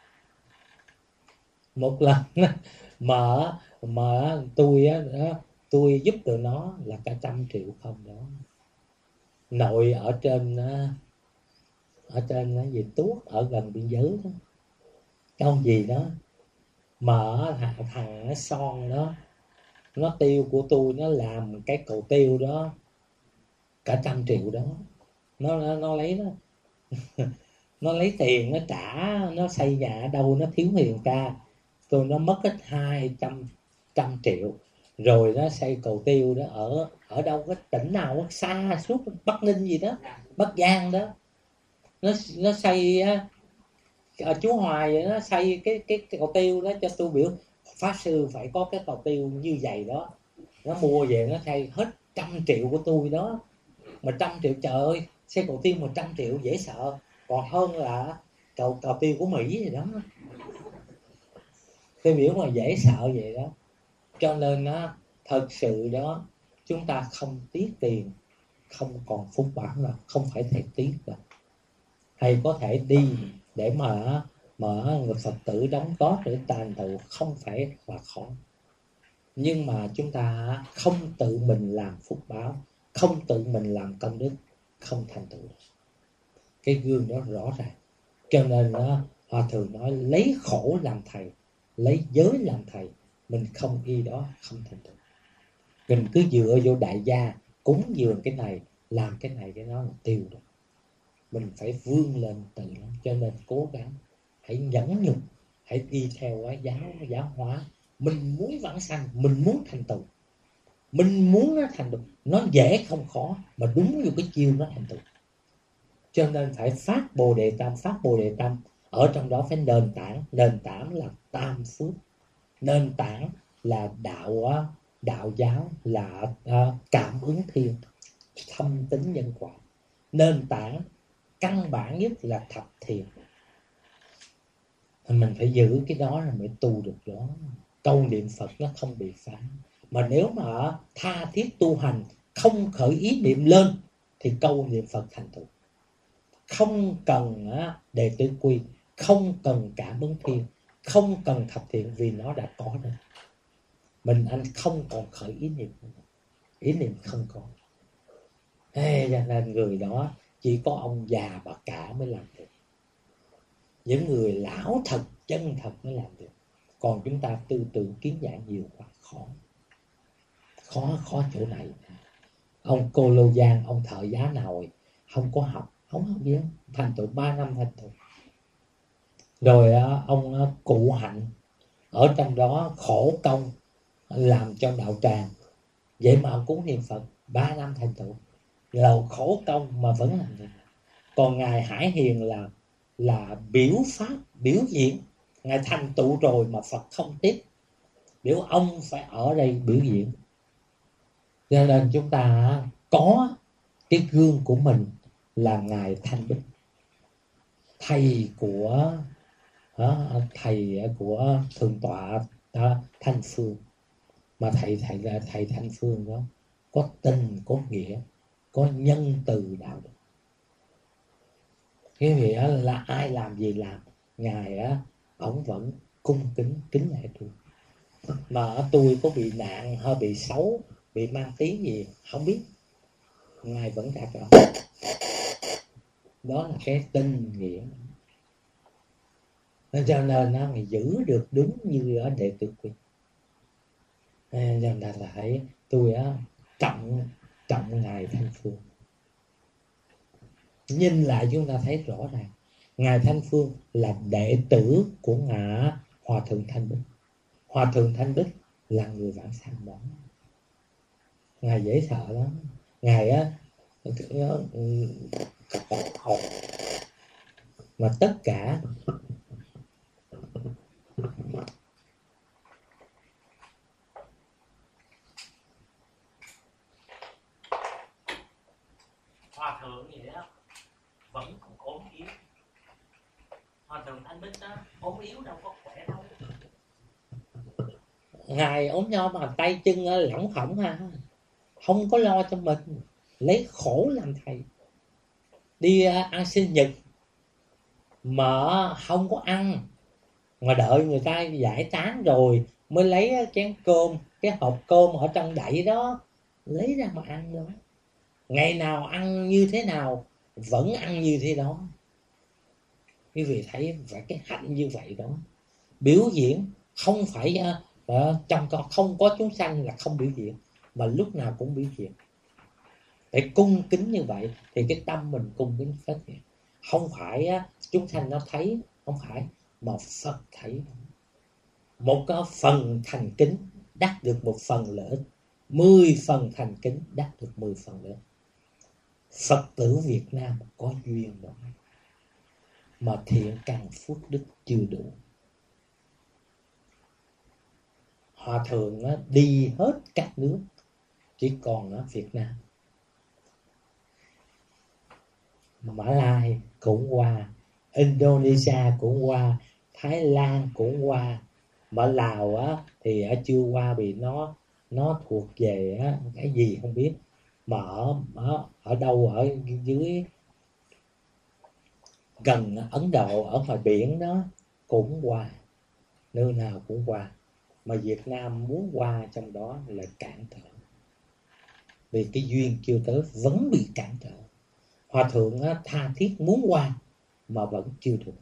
Một lần mà mà tôi á, tôi giúp được nó là cả trăm triệu không đó. Nội ở trên ở trên gì Tuốt, ở gần biên giới đó, cái ông gì đó mà thằng, thằng nó son đó, nó tiêu của tôi, nó làm cái cầu tiêu đó cả trăm triệu đó. Nó nó, nó lấy đó nó lấy tiền nó trả, nó xây nhà ở đâu nó thiếu tiền ca, tôi nó mất hết hai trăm trăm triệu. Rồi nó xây cầu tiêu đó ở ở đâu cái tỉnh nào đó, xa suốt Bắc Ninh gì đó, Bắc Giang đó. Nó nó xây ở chú Hoài vậy, nó xây cái, cái cái cầu tiêu đó cho tôi biểu pháp sư phải có cái cầu tiêu như vậy đó. Nó mua về nó xây hết trăm triệu của tôi đó. Mà trăm triệu, trời ơi, xây cầu tiêu một trăm triệu dễ sợ, còn hơn là cầu cầu tiêu của Mỹ gì đó. Tôi biểu mà dễ sợ vậy đó. Cho nên á, thật sự đó, chúng ta không tiếc tiền, không còn phúc báo đâu, không phải thầy tiếc đâu. Thầy có thể đi để mà mà người Phật tử đóng góp để tàn tựu không phải là khó. Nhưng mà chúng ta không tự mình làm phúc báo, không tự mình làm công đức, không thành tựu. Cái gương đó rõ ràng. Cho nên đó, Hòa Thượng nói lấy khổ làm thầy, lấy giới làm thầy, mình không y đó không thành tựu. Mình cứ dựa vô đại gia, cúng dường cái này, làm cái này cái đó là tiêu rồi. Mình phải vươn lên tự nó. Cho nên cố gắng, hãy nhẫn nhục, hãy đi theo giáo giáo hóa. Mình muốn vãng sanh, mình muốn thành tựu, mình muốn nó thành tựu. Nó dễ không khó, mà đúng như cái chiêu nó thành tựu. Cho nên phải phát Bồ Đề Tâm, phát Bồ Đề Tâm. Ở trong đó phải nền tảng, nền tảng là tam phước, nền tảng là đạo đạo giáo, là uh, cảm ứng thiên, thâm tính nhân quả. Nền tảng căn bản nhất là thập thiện. Mình phải giữ cái đó là mới tu được đó. Câu niệm Phật nó không bị phá. Mà nếu mà tha thiết tu hành, không khởi ý niệm lên, thì câu niệm Phật thành tựu. Không cần đệ tử quy, không cần cảm ứng thiên, không cần thập thiện, vì nó đã có rồi. Mình anh không còn khởi ý niệm, ý niệm không có. Ê, cho nên người đó chỉ có ông già bà cả mới làm được. Những người lão thật, chân thật mới làm được. Còn chúng ta tư tưởng kiến giải nhiều quá, khó. Khó, khó chỗ này. Ông Cô Lô Giang, ông thợ giá nồi, không có học, không học gì hết, thành tựu ba năm thành tựu. Rồi ông Cụ Hạnh, ở trong đó khổ công làm cho đạo tràng, vậy mà ông cúng niệm Phật ba năm thành tựu, lầu khổ công mà vẫn làm được. Còn ngài Hải Hiền là là biểu pháp, biểu diễn, ngài thành tựu rồi mà Phật không tiếp, biểu ông phải ở đây biểu diễn. Cho nên chúng ta có cái gương của mình là ngài Thanh Bích, thầy của thầy của thượng tọa Thanh Phương. Mà thầy thầy là thầy Thanh Phương đó có tình, có nghĩa, có nhân từ đạo đức. Cái vị là ai làm gì làm, ngài á ổng vẫn cung kính kính lễ tôi. Mà tôi có bị nạn hay bị xấu, bị mang tiếng gì không biết, ngài vẫn đạt rõ. Đó là cái tinh nghĩa. Nên cho nên nó mày giữ được đúng như ở đệ tử quy. Nên cho nên là thấy tôi á trọng trọng ngài Thanh Phương. Nhìn lại chúng ta thấy rõ ràng ngài Thanh Phương là đệ tử của ngài Hòa thượng Thanh Bích. Hòa thượng Thanh Bích là người vãng sanh đó. Ngài dễ sợ lắm. Ngài á mà tất cả Hòa thượng gì đó vẫn còn ốm yếu. Hòa thượng Thanh Bích đó ốm yếu đâu có khỏe đâu. Ngài ốm nho mà tay chân lỏng phỏng ha, không có lo cho mình, lấy khổ làm thầy. Đi ăn sinh nhật mà không có ăn, mà đợi người ta giải tán rồi mới lấy chén cơm, cái hộp cơm ở trong đậy đó lấy ra mà ăn nữa. Ngày nào ăn như thế nào vẫn ăn như thế đó. Quý vị thấy phải cái hạnh như vậy đó. Biểu diễn không phải uh, trong con không có chúng sanh là không biểu diễn, mà lúc nào cũng biểu diễn. Phải cung kính như vậy thì cái tâm mình cung kính phát hiện. Không phải uh, chúng sanh nó thấy, không phải, mà Phật thấy. Một cái phần thành kính đắc được một phần lợi ích, mười phần thành kính đắc được mười phần lợi ích. Phật tử Việt Nam có duyên đó, mà thiện căn phước đức chưa đủ. Hòa thượng đi hết các nước, chỉ còn ở Việt Nam. Mã Lai cũng qua, Indonesia cũng qua, Thái Lan cũng qua, mà Lào á thì ở chưa qua vì nó nó thuộc về á, cái gì không biết. Mà ở, ở, ở đâu ở dưới gần Ấn Độ, ở ngoài biển đó cũng qua, nơi nào cũng qua. Mà Việt Nam muốn qua trong đó là cản trở, vì cái duyên chưa tới vẫn bị cản trở. Hòa thượng á, tha thiết muốn qua mà vẫn chưa được.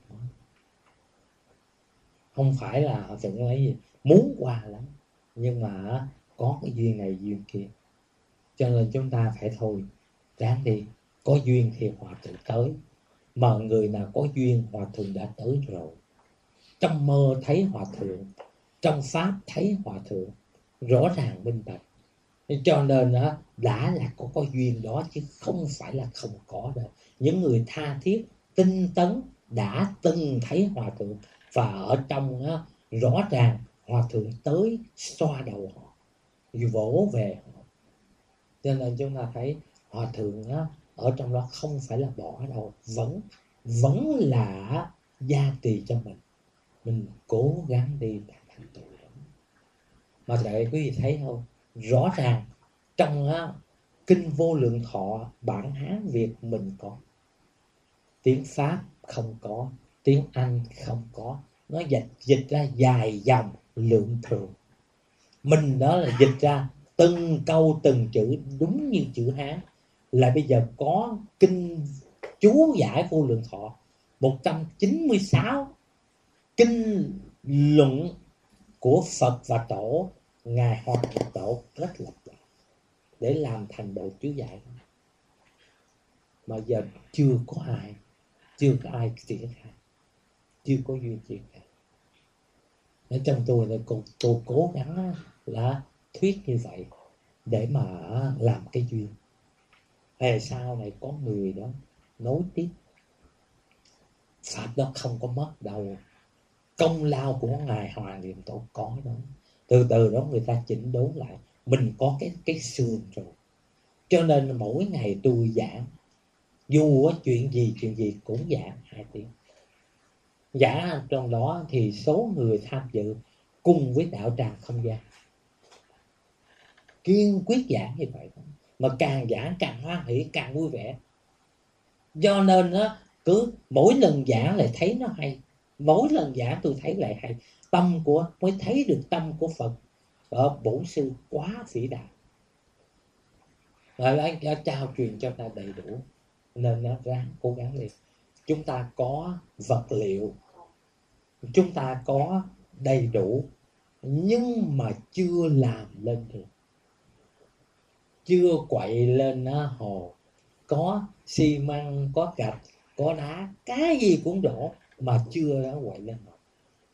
Không phải là hòa thượng lấy gì muốn qua lắm, nhưng mà có cái duyên này duyên kia, cho nên chúng ta phải thôi ráng đi. Có duyên thì hòa thượng tới, mà người nào có duyên hòa thượng đã tới rồi. Trong mơ thấy hòa thượng, trong pháp thấy hòa thượng, rõ ràng minh bạch. Cho nên đó, đã là có có duyên đó chứ không phải là không có đâu. Những người tha thiết tinh tấn đã từng thấy hòa thượng, và ở trong đó, rõ ràng hòa thượng tới xoa đầu họ, vỗ về họ. Cho nên chúng ta thấy hòa thượng đó, ở trong đó không phải là bỏ đâu, vẫn vẫn là gia trì cho mình. Mình cố gắng đi thành tựu đó. Mà để quý vị thấy không, rõ ràng trong á, kinh Vô Lượng Thọ bản Hán Việt mình có, tiếng Pháp không có, tiếng Anh không có, nó dịch dịch ra dài dòng lượng thường. Mình đó là dịch ra từng câu từng chữ đúng như chữ Hán. Là bây giờ có kinh chú giải Vô Lượng Thọ một trăm chín mươi sáu kinh luận của Phật và Tổ, Ngài Hoàng Tổ rất lập lại để làm thành bộ chú giải. Mà giờ chưa có ai, chưa có ai triển khai, chưa có duyên triển khai. Ở trong tôi là tôi, tôi cố gắng là thuyết như vậy để mà làm cái duyên. Về sau này có người đó nối tiếp. Pháp đó không có mất đâu. Công lao của Ngài Hoàng Niệm Tổ có đó. Từ từ đó người ta chỉnh đốn lại. Mình có cái cái xương rồi. Cho nên mỗi ngày tôi giảng, dù có chuyện gì chuyện gì cũng giảng hai tiếng. Giảng trong đó thì số người tham dự cùng với đạo tràng không gian, kiên quyết giảng như vậy. Mà càng giảng càng hoan hỷ, càng vui vẻ. Do nên đó, cứ mỗi lần giảng lại thấy nó hay. Mỗi lần giảng tôi thấy lại hay. Tâm của, mới thấy được tâm của Phật ở bổn sư quá vĩ đại. Rồi nó trao truyền cho ta đầy đủ. Nên nó ráng cố gắng đi. Chúng ta có vật liệu, chúng ta có đầy đủ, nhưng mà chưa làm lên được, chưa quậy lên nó hồ. Có xi măng, có gạch, có đá, cái gì cũng đổ mà chưa đã quậy lên hồ.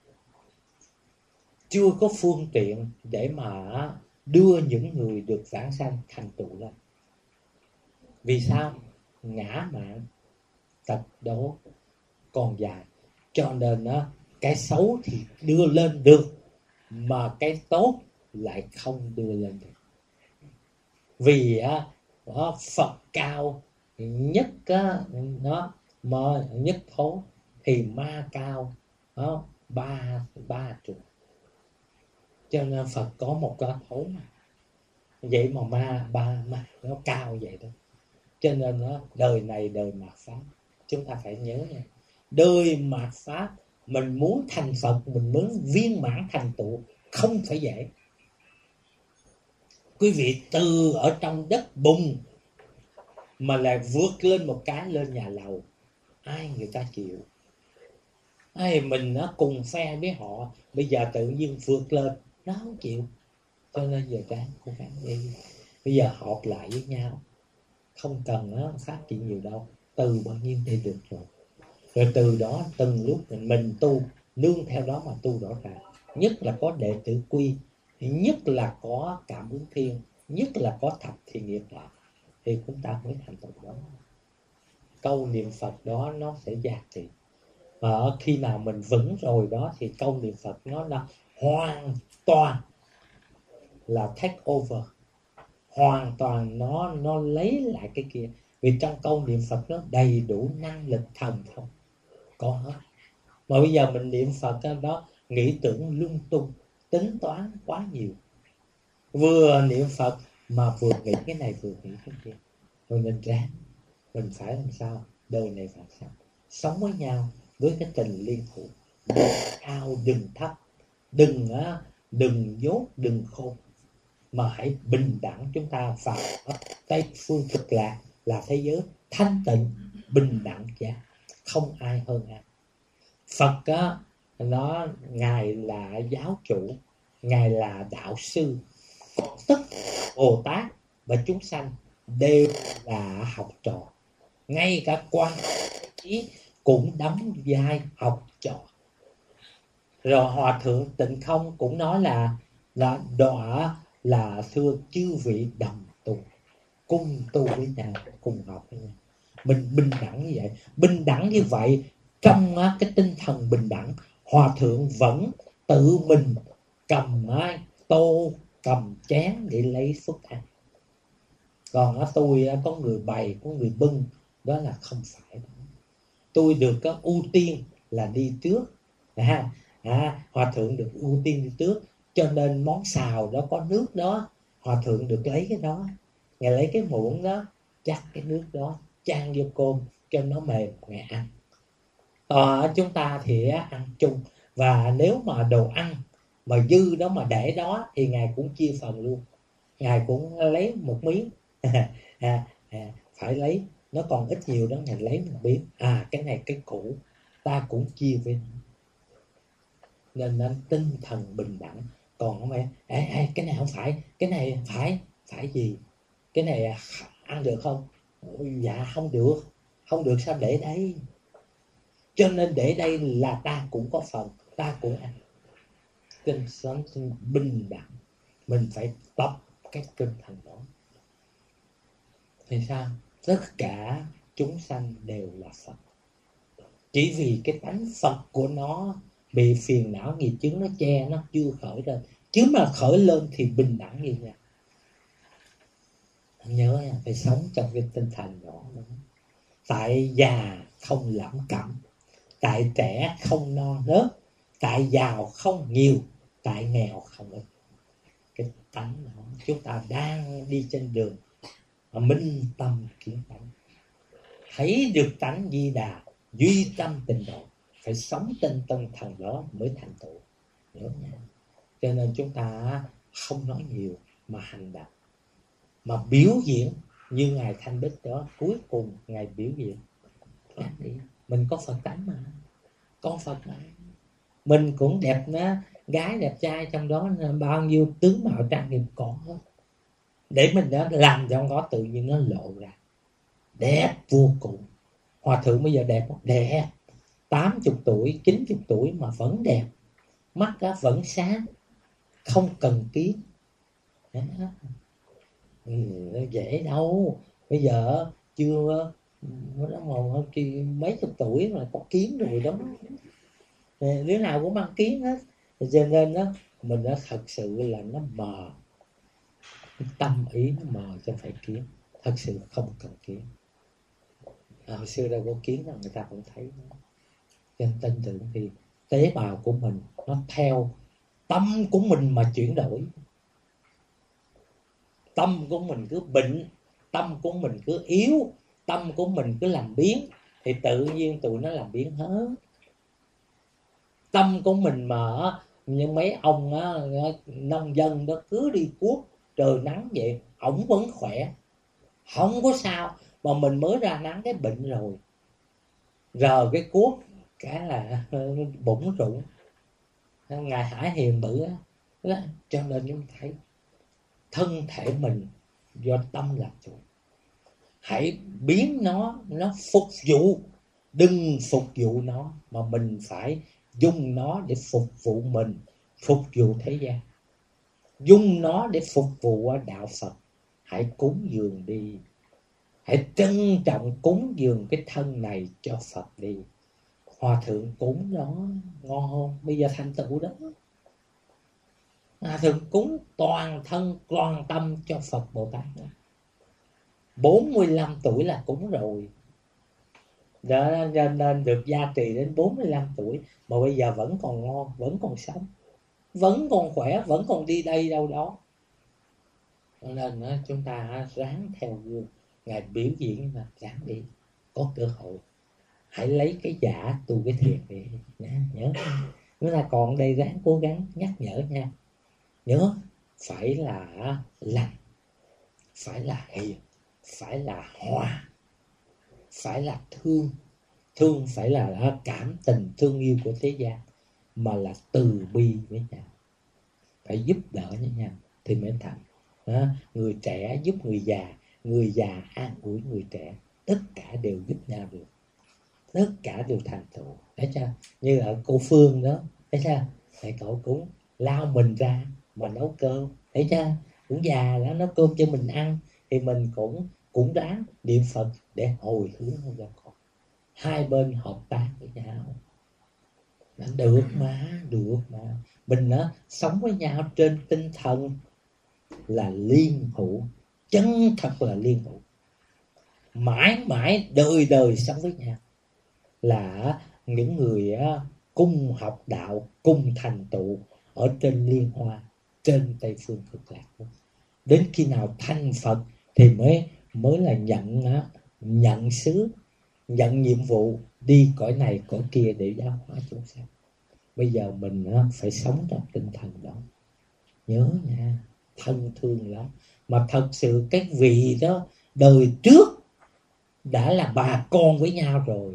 Chưa có phương tiện để mà đưa những người được vãng sanh thành tựu lên. Vì sao? Ngã mạn tật đố còn dài. Cho nên đó, cái xấu thì đưa lên được, mà cái tốt lại không đưa lên được. Vì á, Phật cao nhất á, nó mà nhất thố, thì ma cao đó, ba ba chục. Cho nên Phật có một cái thố mà. Vậy mà ma ba ma nó cao vậy đó. Cho nên đó, đời này đời mạt Pháp, chúng ta phải nhớ nha. Đời mạt Pháp, mình muốn thành Phật, mình muốn viên mãn thành tựu không phải dễ. Quý vị từ ở trong đất bùn mà lại vượt lên một cái lên nhà lầu, ai người ta chịu? Ai mình nó cùng phe với họ, bây giờ tự nhiên vượt lên, nó không chịu. Cho nên giờ ráng cố gắng đi. Bây giờ họp lại với nhau, không cần nó phát triển nhiều đâu, từ bao nhiêu thì được rồi. Rồi từ đó từng lúc mình, mình tu, nương theo đó mà tu rõ ràng. Nhất là có đệ tử quy, nhất là có cảm ứng thiên, nhất là có thập thiện nghiệp lại, thì chúng ta mới thành tựu đó. Câu niệm Phật đó nó sẽ giá trị. Mà khi nào mình vững rồi đó thì câu niệm Phật nó là hoàn toàn là take over. Hoàn toàn nó nó lấy lại cái kia. Vì trong câu niệm Phật nó đầy đủ năng lực thần thông, có hết. Mà bây giờ mình niệm Phật đó, nghĩ tưởng lung tung, tính toán quá nhiều. Vừa niệm Phật mà vừa nghĩ cái này vừa nghĩ cái kia. Rồi mình ráng, mình phải làm sao? Đời này phải sao? Sống với nhau với cái tình liên thủ, đừng cao đừng thấp, đừng á, đừng dốt đừng khôn, mà hãy bình đẳng. Chúng ta vào Tây phương cực lạc là thế giới thanh tịnh, bình đẳng giá, không ai hơn ai. Phật á, nó Ngài là giáo chủ, Ngài là đạo sư, tất Bồ Tát và chúng sanh đều là học trò. Ngay cả quan trí cũng đóng vai học trò. Rồi Hòa Thượng Tịnh Không cũng nói là là đọa là thưa chư vị đồng tu, cùng tu với nhau, cùng học với nhau. Mình bình đẳng như vậy. Bình đẳng như vậy, trong cái tinh thần bình đẳng, Hòa Thượng vẫn tự mình cầm tô, cầm chén để lấy phước ăn. Còn tôi có người bày, có người bưng, đó là không phải. Tôi được có ưu tiên là đi trước. À, à, Hòa Thượng được ưu tiên đi trước, cho nên món xào đó có nước đó, Hòa Thượng được lấy cái đó. Ngài lấy cái muỗng đó, chắc cái nước đó, chan vô cơm cho nó mềm, Ngài ăn. Ờ, chúng ta thì ăn chung. Và nếu mà đồ ăn mà dư đó mà để đó thì Ngài cũng chia phần luôn. Ngài cũng lấy một miếng. à, à, phải lấy, nó còn ít nhiều đó Ngài lấy một miếng. À, cái này cái cũ, ta cũng chia với nó. Nên nên tinh thần bình đẳng. Còn không phải ê, ê, cái này không phải, cái này phải, phải gì? Cái này ăn được không? Dạ không được. Không được sao để đây? Cho nên để đây là ta cũng có phần, ta cũng ăn. Tinh sống bình đẳng. Mình phải tập cái tinh thần đó. Thì sao? Tất cả chúng sanh đều là Phật. Chỉ vì cái tánh Phật của nó bị phiền não nghiệp chướng nó che, nó chưa khởi lên. Chứ mà khởi lên thì bình đẳng như nhau. Nhớ nha, phải sống trong cái tinh thần đó. Tại già không lẩm cẩm, tại trẻ không non nớt, tại giàu không nhiều, tại nghèo không ít. Cái tánh đó chúng ta đang đi trên đường mà minh tâm kiến tánh, thấy được tánh Di Đà, duy tâm tịnh độ. Phải sống trên tinh thần đó mới thành tựu. Nhớ nha. Cho nên chúng ta không nói nhiều mà hành động, mà biểu diễn như Ngài Thanh Bích đó. Cuối cùng Ngài biểu diễn đi. Mình có Phật tánh mà, con Phật mà. Mình cũng đẹp đó, gái đẹp trai trong đó bao nhiêu tướng mạo trang nghiêm có hết. Để mình đó làm trong đó tự nhiên nó lộ ra đẹp vô cùng. Hòa thượng bây giờ đẹp không? Đẹp. Tám chục tuổi, chín chục tuổi mà vẫn đẹp. Mắt đó vẫn sáng, không cần kiến. Ừ, dễ đâu. Bây giờ chưa nó mà mấy chục tuổi mà có kiến rồi đó. Đứa nào cũng mang kiến hết. Cho nên đó, mình nó thật sự là nó mờ. Tâm ý nó mờ cho phải kiến. Thật sự không cần kiến. À, hồi xưa đâu có kiến đâu, người ta cũng thấy. Cho nên tin tưởng thì tế bào của mình nó theo tâm của mình mà chuyển đổi. Tâm của mình cứ bệnh, tâm của mình cứ yếu, tâm của mình cứ làm biến, thì tự nhiên tụi nó làm biến hết. Tâm của mình mà như mấy ông á, nông dân đó cứ đi cuốc trời nắng vậy, ổng vẫn khỏe, không có sao. Mà mình mới ra nắng cái bệnh rồi, rờ cái cuốc cái là bụng rụng. Ngài Hải Hiền bự á. Cho nên chúng thấy thân thể mình do tâm làm chủ. Hãy biến nó, nó phục vụ. Đừng phục vụ nó, mà mình phải dùng nó để phục vụ mình, phục vụ thế gian. Dùng nó để phục vụ đạo Phật. Hãy cúng dường đi. Hãy trân trọng cúng dường cái thân này cho Phật đi. Hòa thượng cúng đó ngon không? Bây giờ thành tựu đó. Hòa thượng cúng toàn thân toàn tâm cho Phật Bồ Tát đó. bốn mươi lăm tuổi là cúng rồi. Đó, nên, nên được gia trì đến bốn mươi lăm tuổi mà bây giờ vẫn còn ngon, vẫn còn sống, vẫn còn khỏe, vẫn còn đi đây đâu đó. Nên đó, chúng ta ráng theo gương Ngài biểu diễn mà ráng đi. Có cơ hội hãy lấy cái giả tu cái thiền đi nha. Nhớ chúng ta còn đây ráng cố gắng nhắc nhở nha. Nhớ phải là lành, phải là hiền, phải là hòa, phải là thương. Thương phải là cảm tình thương yêu của thế gian, mà là từ bi với nhau, phải giúp đỡ với nhau thì mới thành. Đó. Người trẻ giúp người già, người già an ủi người trẻ, tất cả đều giúp nhau được, tất cả đều thành tựu. Thấy chưa? Như ở cô Phương đó, thấy chưa? Thầy cậu cũng lao mình ra mà nấu cơm, thấy chưa? Cũng già đó, nấu cơm cho mình ăn, thì mình cũng cũng đáng niệm Phật để hồi hướng cho con. Hai bên hợp tác với nhau được mà, được mà. Mình đó, sống với nhau trên tinh thần là liên hữu, chân thật là liên hữu, mãi mãi đời đời sống với nhau, là những người cùng học đạo, cùng thành tựu ở trên Liên Hoa, trên Tây Phương Cực Lạc. Đến khi nào thành Phật thì mới mới là nhận nhận xứ, nhận nhiệm vụ đi cõi này cõi kia để giáo hóa chúng sanh. Bây giờ mình phải sống trong tinh thần đó. Nhớ nha, thân thương lắm. Mà thật sự cái vị đó đời trước đã là bà con với nhau rồi.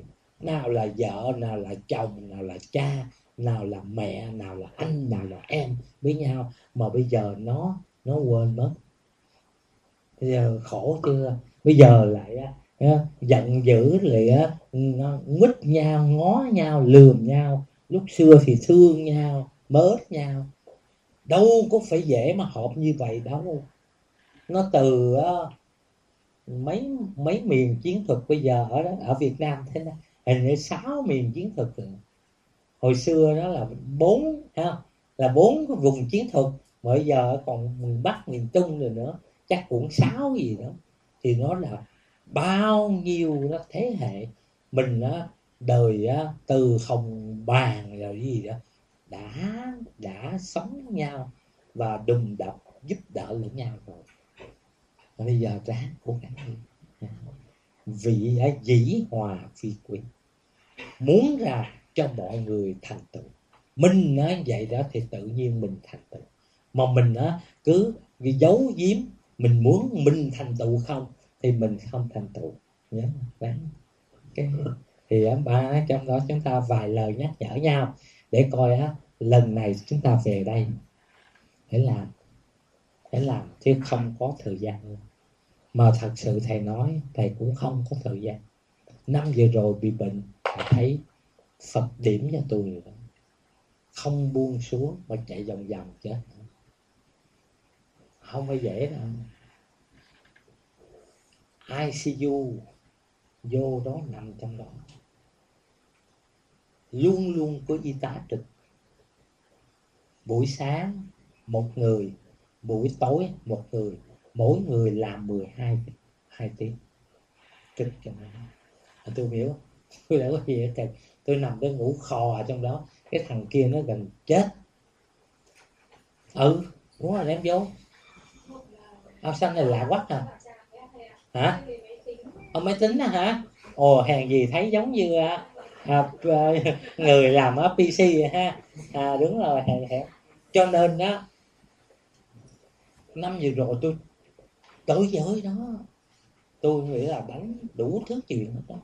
nào là vợ, nào là chồng, nào là cha, nào là mẹ, nào là anh, nào là em với nhau. Mà bây giờ nó nó quên mất. Bây giờ khổ chưa? Bây giờ lại á, giận dữ lại á, nó quýt nhau, ngó nhau, lườm nhau. Lúc xưa thì thương nhau, mến nhau, đâu có phải dễ mà hợp như vậy đâu. Nó từ á, mấy mấy miền chiến thuật bây giờ ở đó, ở Việt Nam thế này hình như sáu miền chiến thuật rồi. Hồi xưa đó là bốn ha, là bốn cái vùng chiến thuật, bây giờ còn miền Bắc, miền Trung rồi nữa, chắc cũng sáu gì đó. Thì nó là bao nhiêu đó thế hệ mình á, đời á, từ Hồng Bàng rồi gì đó đã đã sống nhau và đùm đập giúp đỡ lẫn nhau rồi. Và bây giờ ráng cố gắng đi. Vị á, dĩ hòa vi quý, muốn ra cho mọi người thành tựu. Mình nói vậy đó thì tự nhiên mình thành tựu. Mà mình á, cứ giấu giếm mình muốn mình thành tựu không thì mình không thành tựu nhớ. Đấy. Cái thì á, ba trong đó chúng ta vài lời nhắc nhở nhau để coi á, lần này chúng ta về đây để làm để làm chứ không có thời gian nữa. Mà thật sự thầy nói thầy cũng không có thời gian. Năm vừa rồi bị bệnh, thầy thấy Phật điểm cho tôi rồi đó. Không buông xuống mà chạy vòng vòng chết. Không phải dễ đâu. i xê u vô đó nằm trong đó, luôn luôn có y tá trực. Buổi sáng một người, buổi tối một người, mỗi người làm mười hai hai tiếng trực cho nó. Tôi hiểu, tôi đã có gì hết trơn. Tôi nằm tôi ngủ khò ở trong đó, cái thằng kia nó gần chết. Ừ, đúng rồi, đem vô. Áo xanh này lạ quá à. Hả? Ông máy tính á hả? Ồ, hàng gì thấy giống như à, à, người làm ở pê xê ha. À đúng rồi, hàng hẹp. Cho nên đó, năm vừa rồi tôi tới giới đó, tôi nghĩ là đánh đủ thứ chuyện hết đó.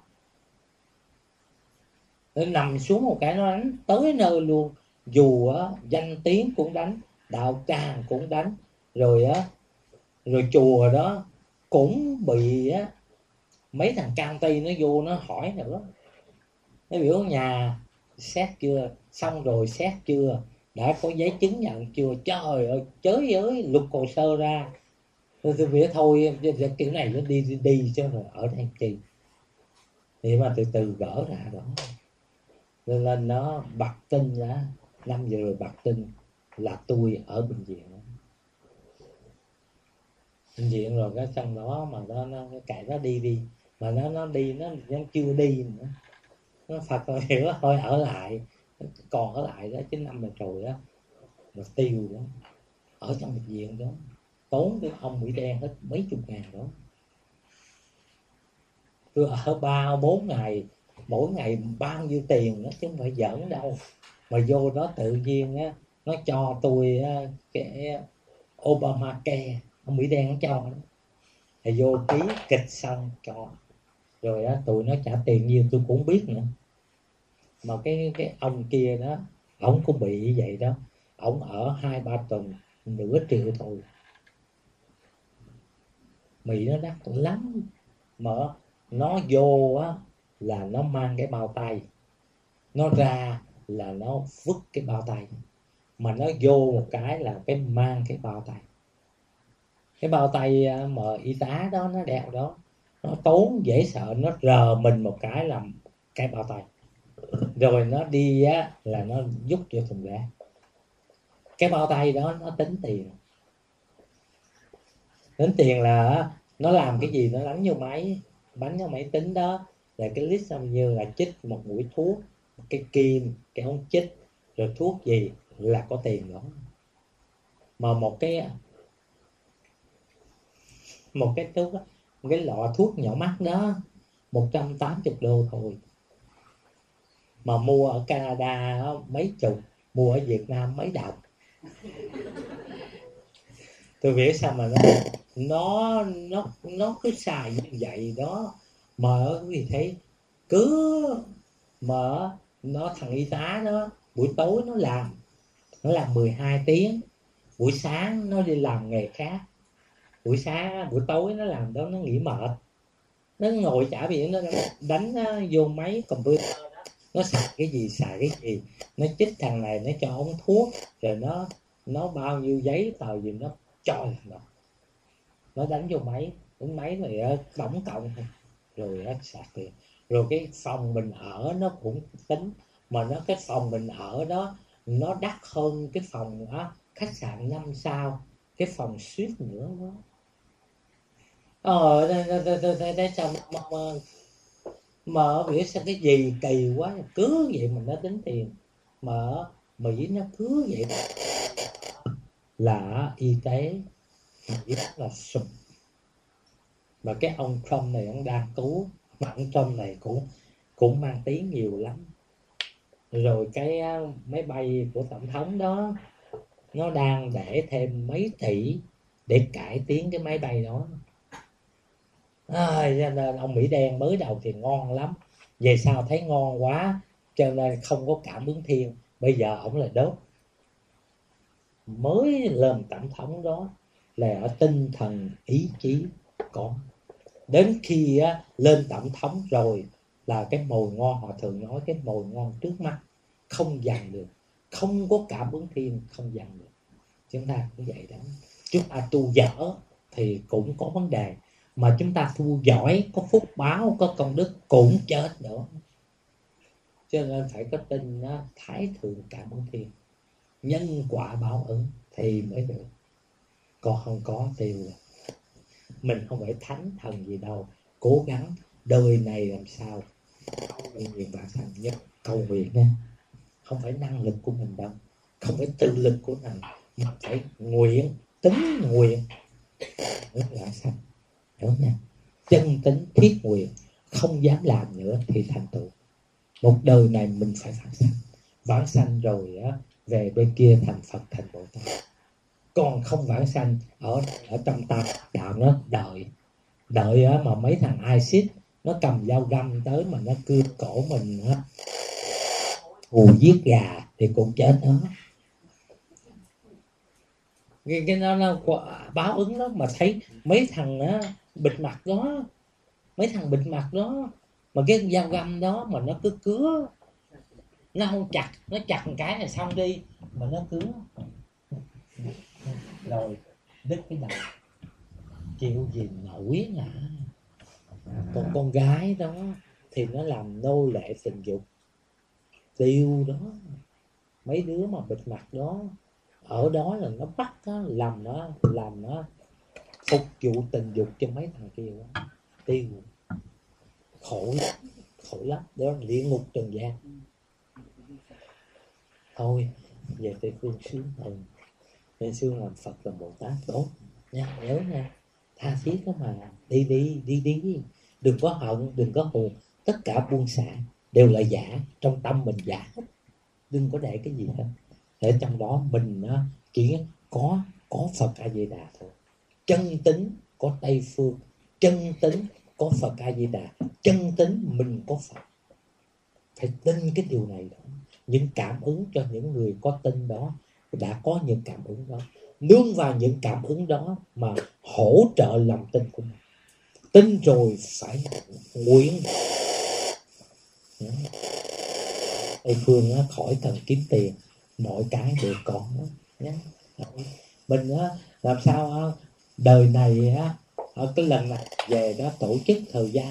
Nó nằm xuống một cái nó đánh tới nơi luôn. Dù á, danh tiếng cũng đánh, đạo tràng cũng đánh, rồi á, rồi chùa đó cũng bị á, mấy thằng can ti nó vô nó hỏi nữa. Nó biểu nhà xét chưa, xong rồi xét chưa, đã có giấy chứng nhận chưa. Trời ơi, chới ơi, lục hồ sơ ra. Tôi tôi biết thôi, kiểu này nó đi đi, đi chứ rồi ở đây chi. Thì mà từ từ gỡ ra đó. Nên là nó bật tin ra, năm giờ rồi bật tin là tôi ở bệnh viện. Bệnh viện rồi cái trong đó mà nó, nó kệ nó đi đi. Mà nó nó đi, nó, nó chưa đi nữa. Nó Phật rồi hiểu thôi ở lại. Còn ở lại đó, chứ năm rồi rồi đó mà tiêu đó. Ở trong bệnh viện đó tốn cái ông Mỹ đen hết mấy chục ngàn đó. Tôi ở ba bốn ngày, mỗi ngày bao nhiêu tiền đó, chứ không phải giỡn đâu. Mà vô đó tự nhiên á, nó cho tôi á, cái Obamacare, ông Mỹ đen nó cho đó. Thì vô ký kịch xong cho. Rồi á, tụi nó trả tiền nhiêu tôi cũng biết nữa. Mà cái cái ông kia đó, ổng cũng bị vậy đó. Ổng ở hai ba tuần nửa triệu thôi. Mỹ nó đắt lắm. Mà nó vô á là nó mang cái bao tay, nó ra là nó vứt cái bao tay. Mà nó vô một cái là cái mang cái bao tay. Cái bao tay mà y tá đó nó đeo đó, nó tốn dễ sợ. Nó rờ mình một cái làm cái bao tay. Rồi nó đi á là nó vứt vô thùng rác. Cái bao tay đó nó tính tiền. Tính tiền là nó làm cái gì nó đánh vô máy, bắn vô máy tính đó, là cái list như là chích một mũi thuốc, cái kim, cái ống chích, rồi thuốc gì là có tiền đó. Mà một cái một cái thuốc đó, một cái lọ thuốc nhỏ mắt đó một trăm tám mươi đô thôi. Mà mua ở Canada mấy chục, mua ở Việt Nam mấy đồng. Tôi biết sao mà nó nó nó nó cứ xài như vậy đó. Mà quý vị thấy cứ Mà nó thằng y tá đó buổi tối nó làm nó làm mười hai tiếng, buổi sáng nó đi làm nghề khác, buổi sáng buổi tối nó làm đó, nó nghỉ mệt, nó ngồi chả biển, nó đánh, đánh vô máy computer đó, nó xài cái gì xài cái gì, nó chích thằng này, nó cho uống thuốc, rồi nó nó bao nhiêu giấy tờ gì nó cho nó nó đánh vô máy, đánh máy rồi tổng cộng rồi nó sạc tiền. Rồi cái phòng mình ở nó cũng tính, mà nó cái phòng mình ở đó nó đắt hơn cái phòng đó, khách sạn năm sao, cái phòng suite nữa đó. Ờ đây sao mà mà ở Mỹ sao cái gì kỳ quá, cứ vậy mình nó tính tiền. Mà ở Mỹ nó cứ vậy là y tế Mỹ rất là sụp. Mà cái ông Trump này ông đang cứu, mà ông Trump này cũng cũng mang tiếng nhiều lắm. Rồi cái máy bay của tổng thống đó nó đang để thêm mấy tỷ để cải tiến cái máy bay đó. À, cho nên ông Mỹ đen mới đầu thì ngon lắm, về sau thấy ngon quá cho nên không có cảm ứng thiên. Bây giờ ổng là đốt. Mới lên tổng thống đó là ở tinh thần ý chí có, đến khi á, lên tổng thống rồi là cái mồi ngon, họ thường nói cái mồi ngon trước mắt không dằn được, không có cảm ứng thiên không dằn được. Chúng ta cũng vậy đó, chúng ta tu dở thì cũng có vấn đề, mà chúng ta tu giỏi có phúc báo có công đức cũng chết nữa. Cho nên phải có tin đó, thái thượng cảm ứng thiên, nhân quả báo ứng thì mới được, còn không có tiêu rồi. Mình không phải thánh thần gì đâu, cố gắng đời này làm sao nguyện vạn thành nhất cầu nguyện nha, không phải năng lực của mình đâu, không phải tự lực của mình, mà phải nguyện, tính nguyện vạn thành, đúng nha, chân tính thiết nguyện, không dám làm nữa thì thành tựu. Một đời này mình phải vãng sanh, vãng sanh rồi á về bên kia thành Phật thành Bồ Tát. Còn không vãng sanh ở ở trong tam đạo nó đợi đợi á, mà mấy thằng ISIS nó cầm dao găm tới mà nó cưa cổ mình á, hù giết gà thì cũng chết đó. Cái, cái nó, nó báo ứng đó, mà thấy mấy thằng á, bịt mặt đó, mấy thằng bịt mặt đó mà cái dao găm đó mà nó cứ cứa, nó không chặt, nó chặt một cái là xong đi, mà nó cứa rồi đứt cái đầu, chịu gì nổi à. Còn con gái đó thì nó làm nô lệ tình dục, tiêu đó. Mấy đứa mà bịt mặt đó ở đó là nó bắt đó, làm nó làm nó phục vụ tình dục cho mấy thằng kia đó. Tiêu khổ lắm, khổ lắm đó, địa ngục trần gian. Thôi về Tây Phương sướng hơn, nên sướng làm Phật làm Bồ Tát tốt nha, nhớ nha, tha thiết đó mà, đi đi đi đi, đừng có hận, đừng có hùn, tất cả buông xả đều là giả, trong tâm mình giả hết, đừng có để cái gì hết. Để trong đó mình chỉ có có Phật A Di Đà thôi, chân tính có Tây Phương, chân tính có Phật A Di Đà, chân tính mình có Phật. Phải tin cái điều này đó. Những cảm ứng cho những người có tin đó, đã có những cảm ứng đó, nương vào những cảm ứng đó mà hỗ trợ lòng tin của mình. Tin rồi phải nguyện. Tây Phương á, khỏi cần kiếm tiền, mọi cái đều có nhé. Mình á, làm sao á, đời này á, ở cái lần này về đó tổ chức thời gian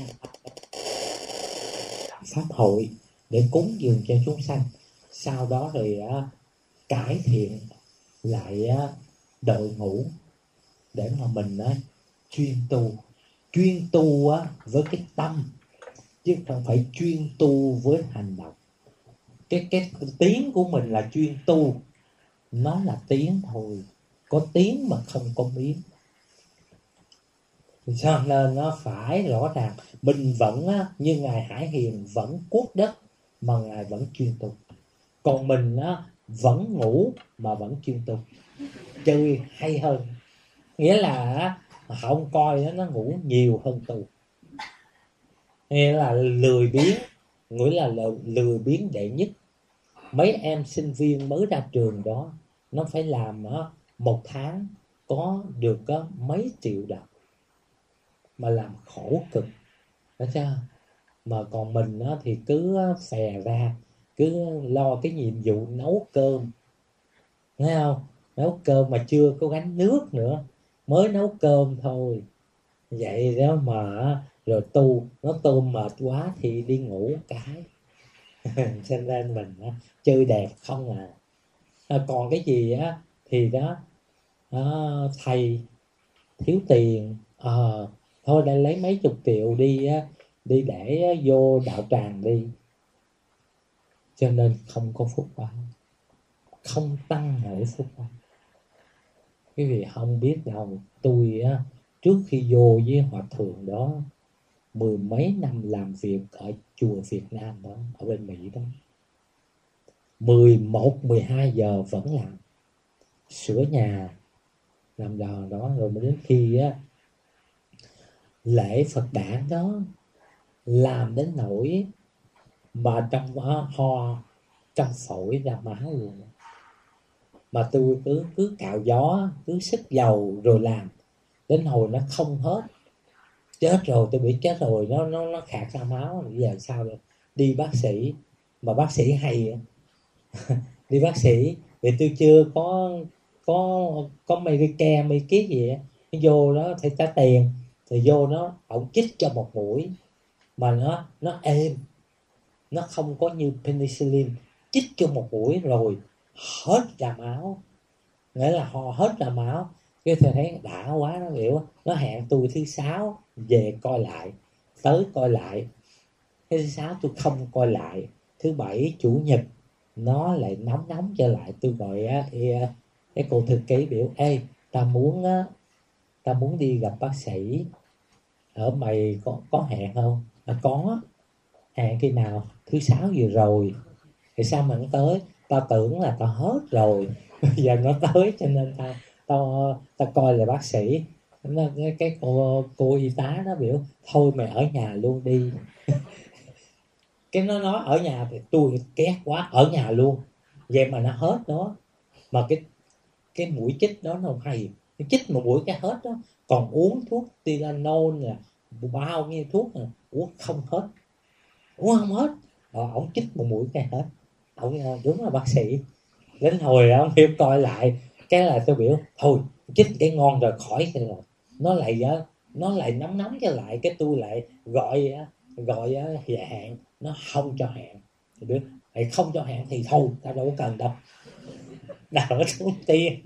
pháp hội để cúng dường cho chúng sanh, sau đó rồi á, cải thiện lại á, đội ngũ để mà mình á, chuyên tu chuyên tu á, với cái tâm, chứ không phải chuyên tu với hành động. Cái, cái tiếng của mình là chuyên tu, nó là tiếng thôi, có tiếng mà không có miếng. Cho nên nó phải rõ ràng mình vẫn á, như Ngài Hải Hiền vẫn cuốc đất mà Ngài vẫn chuyên tu, còn mình á, vẫn ngủ mà vẫn chuyên tu. Chơi hay hơn, nghĩa là không coi nó, nó ngủ nhiều hơn tu, nghĩa là lười biếng nghĩa là lười biếng đệ nhất. Mấy em sinh viên mới ra trường đó, nó phải làm đó, một tháng có được có mấy triệu đồng, mà làm khổ cực, phải chưa? Mà còn mình đó thì cứ phè ra, cứ lo cái nhiệm vụ nấu cơm, thấy không? Nấu cơm mà chưa có gánh nước nữa, mới nấu cơm thôi. Vậy đó mà rồi tu, nó tu mệt quá thì đi ngủ cái. Cho nên mình á, chơi đẹp không à. À, còn cái gì á thì đó, đó thầy thiếu tiền, ờ thôi để lấy mấy chục triệu đi á, đi để vô đạo tràng đi. Cho nên không có phúc báo, không tăng hệ phúc báo. Quý vị không biết đâu, tôi á, trước khi vô với hòa thượng đó, mười mấy năm làm việc ở chùa Việt Nam đó, ở bên Mỹ đó, mười một, mười hai giờ vẫn làm, sửa nhà, làm đò đó. Rồi mới đến khi á, lễ Phật đản đó, làm đến nỗi mà trong ho, trong phổi ra máu luôn. Mà tôi cứ cứ cạo gió, cứ sức dầu rồi làm, đến hồi nó không hết. Chết rồi, tôi bị chết rồi, nó nó nó khạc ra máu, bây giờ sao rồi? Đi bác sĩ, mà bác sĩ hay đi bác sĩ vì tôi chưa có có có Medicare mấy cái gì á, vô đó phải trả tiền, thì vô nó ổng chích cho một mũi mà nó nó êm, nó không có như penicillin, chích cho một mũi rồi hết ra máu, nghĩa là ho hết ra máu. Cái tôi thấy đã quá, nó hiểu, nó hẹn tôi thứ sáu về coi lại, tới coi lại. Cái thứ sáu tôi không coi lại, thứ bảy chủ nhật nó lại nóng nóng trở lại. Tôi gọi á, cái cô thư ký biểu: ê, ta muốn á, ta muốn đi gặp bác sĩ, ở mày có có hẹn không? À, có. Hẹn khi nào? Thứ sáu vừa rồi. Thì sao mà nó tới? Tao tưởng là tao hết rồi, bây giờ nó tới cho nên tao tao tao coi là bác sĩ. Nó, cái, cái cô cô y tá nó biểu thôi mày ở nhà luôn đi. Cái nó nói ở nhà thì tôi ghét quá, ở nhà luôn. Vậy mà nó hết đó. Mà cái cái mũi chích đó nó không hay, cái chích một mũi cái hết đó, còn uống thuốc Tylenol nè, bao nhiêu thuốc nè, uống không hết, uống không hết. Ờ, ổng chích một mũi cái hết. Ổng đúng là bác sĩ. Đến hồi đó biểu coi lại, cái là tôi biểu thôi chích cái ngon rồi, khỏi cái rồi. Nó lại nó lại nóng nóng trở lại, cái tôi lại gọi gọi hẹn, nó không cho hẹn. Thì biết không cho hẹn thì thôi, tao đâu có cần đâu, đỡ tốn tiền.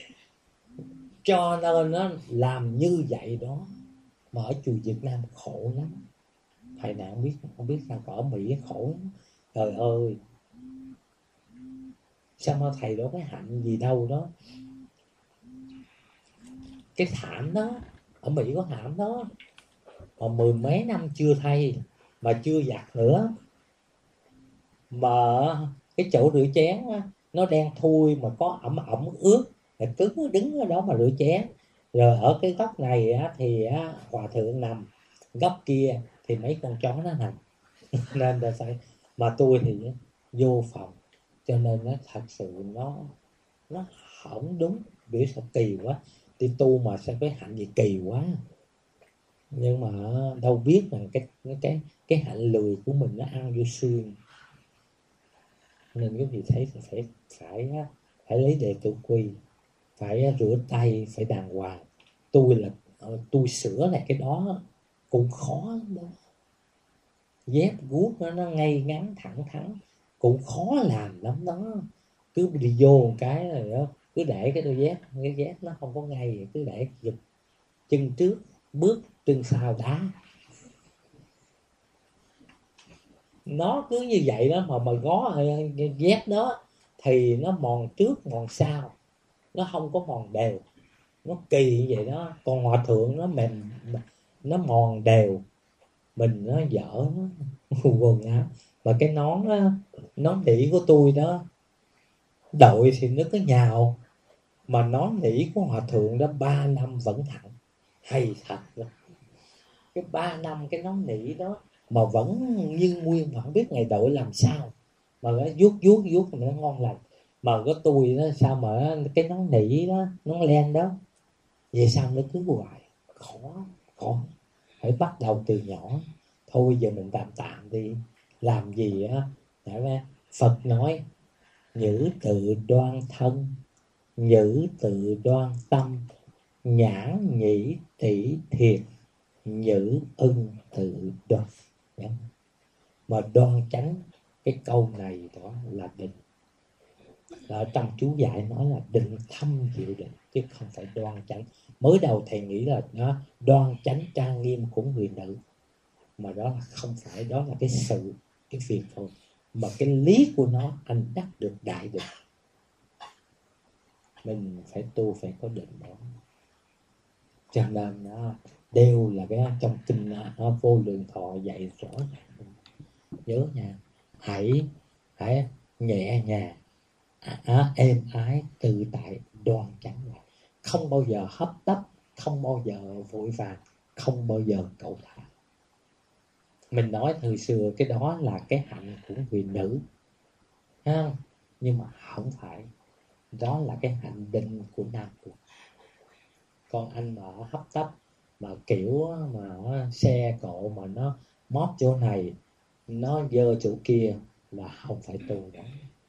Cho nên nó làm như vậy đó. Mà ở chùa Việt Nam khổ lắm, thầy nào không biết, không biết sao ở Mỹ khổ lắm. Trời ơi, sao mà thầy đó cái hạnh gì đâu đó. Cái thảm đó, ở Mỹ có thảm đó, mà mười mấy năm chưa thay, mà chưa giặt nữa. Mà cái chỗ rửa chén á, nó đen thui mà có ẩm ẩm ướt, là cứng đứng ở đó mà rửa chén. Rồi ở cái góc này á, thì á, hòa thượng nằm, góc kia thì mấy con chó nó nằm. Nên là phải, mà tôi thì vô phòng, cho nên nó thật sự nó nó không đúng. Biểu sao kỳ quá, đi tu mà sao cái hạnh gì kỳ quá. Nhưng mà đâu biết là cái cái cái hạnh lười của mình nó ăn vô xương. Nên cái gì thấy phải phải phải lấy đệ tử quy, phải rửa tay phải đàng hoàng. Tôi là tôi sửa lại cái đó cũng khó đó. Dép guốc nó nó ngay ngắn thẳng thắn cũng khó làm lắm đó. Cứ đi vô một cái rồi đó, cứ để cái đôi dép, cái dép nó không có ngay, cứ để giật chân trước bước chân sau đá. Nó cứ như vậy đó, mà mà gó dép đó thì nó mòn trước mòn sau, nó không có mòn đều, nó kỳ như vậy đó. Còn hòa thượng nó mềm, nó mòn đều. Mình nó dở quần áo. Mà cái nón đó, nón nỉ của tôi đó, đội thì nó có nhào, mà nón nỉ của hòa thượng đó ba năm vẫn thẳng, hay thật đó. Cái ba năm cái nón nỉ đó mà vẫn như nguyên, mà không biết ngày đổi làm sao, mà nó vuốt vuốt vuốt mà nó ngon lành. Mà có tôi đó sao mà cái nón nỉ đó, nón len đó, về sao nó cứ hoài, khó khó, phải bắt đầu từ nhỏ. Thôi giờ mình tạm tạm đi, làm gì á. Phật nói nhữ tự đoan thân, nhữ tự đoan tâm, nhãn nhĩ tỷ thiệt, nhữ ưng tự đoan. Mà đoan chánh, cái câu này đó là định. Ở trong chú giải nói là định thâm diệu định, chứ không phải đoan chánh. Mới đầu thầy nghĩ là nó đoan chánh trang nghiêm của người nữ, mà đó là không phải, đó là cái sự, cái việc thôi. Mà cái lý của nó anh đắc được đại định. Mình phải tu phải có định đó. Cho nên nó đều là cái trong kinh nó Vô Lượng Thọ dạy rõ. Nhớ nha, hãy hãy nhẹ nhàng, à, êm ái, tự tại, đoan chánh lại, không bao giờ hấp tấp, không bao giờ vội vàng, không bao giờ cẩu thả. Mình nói từ xưa cái đó là cái hạnh của người nữ, ha? Nhưng mà không phải, đó là cái hạnh định của nam của. Con anh mà hấp tấp, mà kiểu mà xe cộ mà nó móp chỗ này, nó dơ chỗ kia, là không phải tu đó.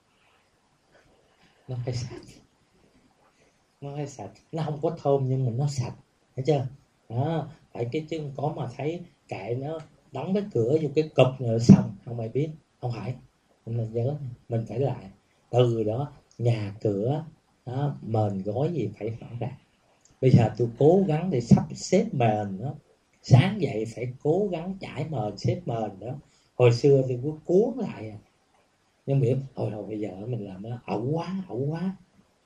Nó phải sạch, nó phải sạch, nó không có thơm nhưng mà nó sạch, thấy chưa? Đó, tại cái chứ có mà thấy kệ nó đóng cái cửa vô cái cụp rồi xong, không ai biết, không phải. Mình nhớ mình phải lại từ đó, nhà cửa đó, mền gối gì phải rõ ràng. Bây giờ tôi cố gắng để sắp xếp mền đó, sáng dậy phải cố gắng trải mền, xếp mền đó. Hồi xưa thì cứ cuốn lại à. Nhưng mà hồi đầu bây giờ mình làm nó ẩu quá, ẩu quá.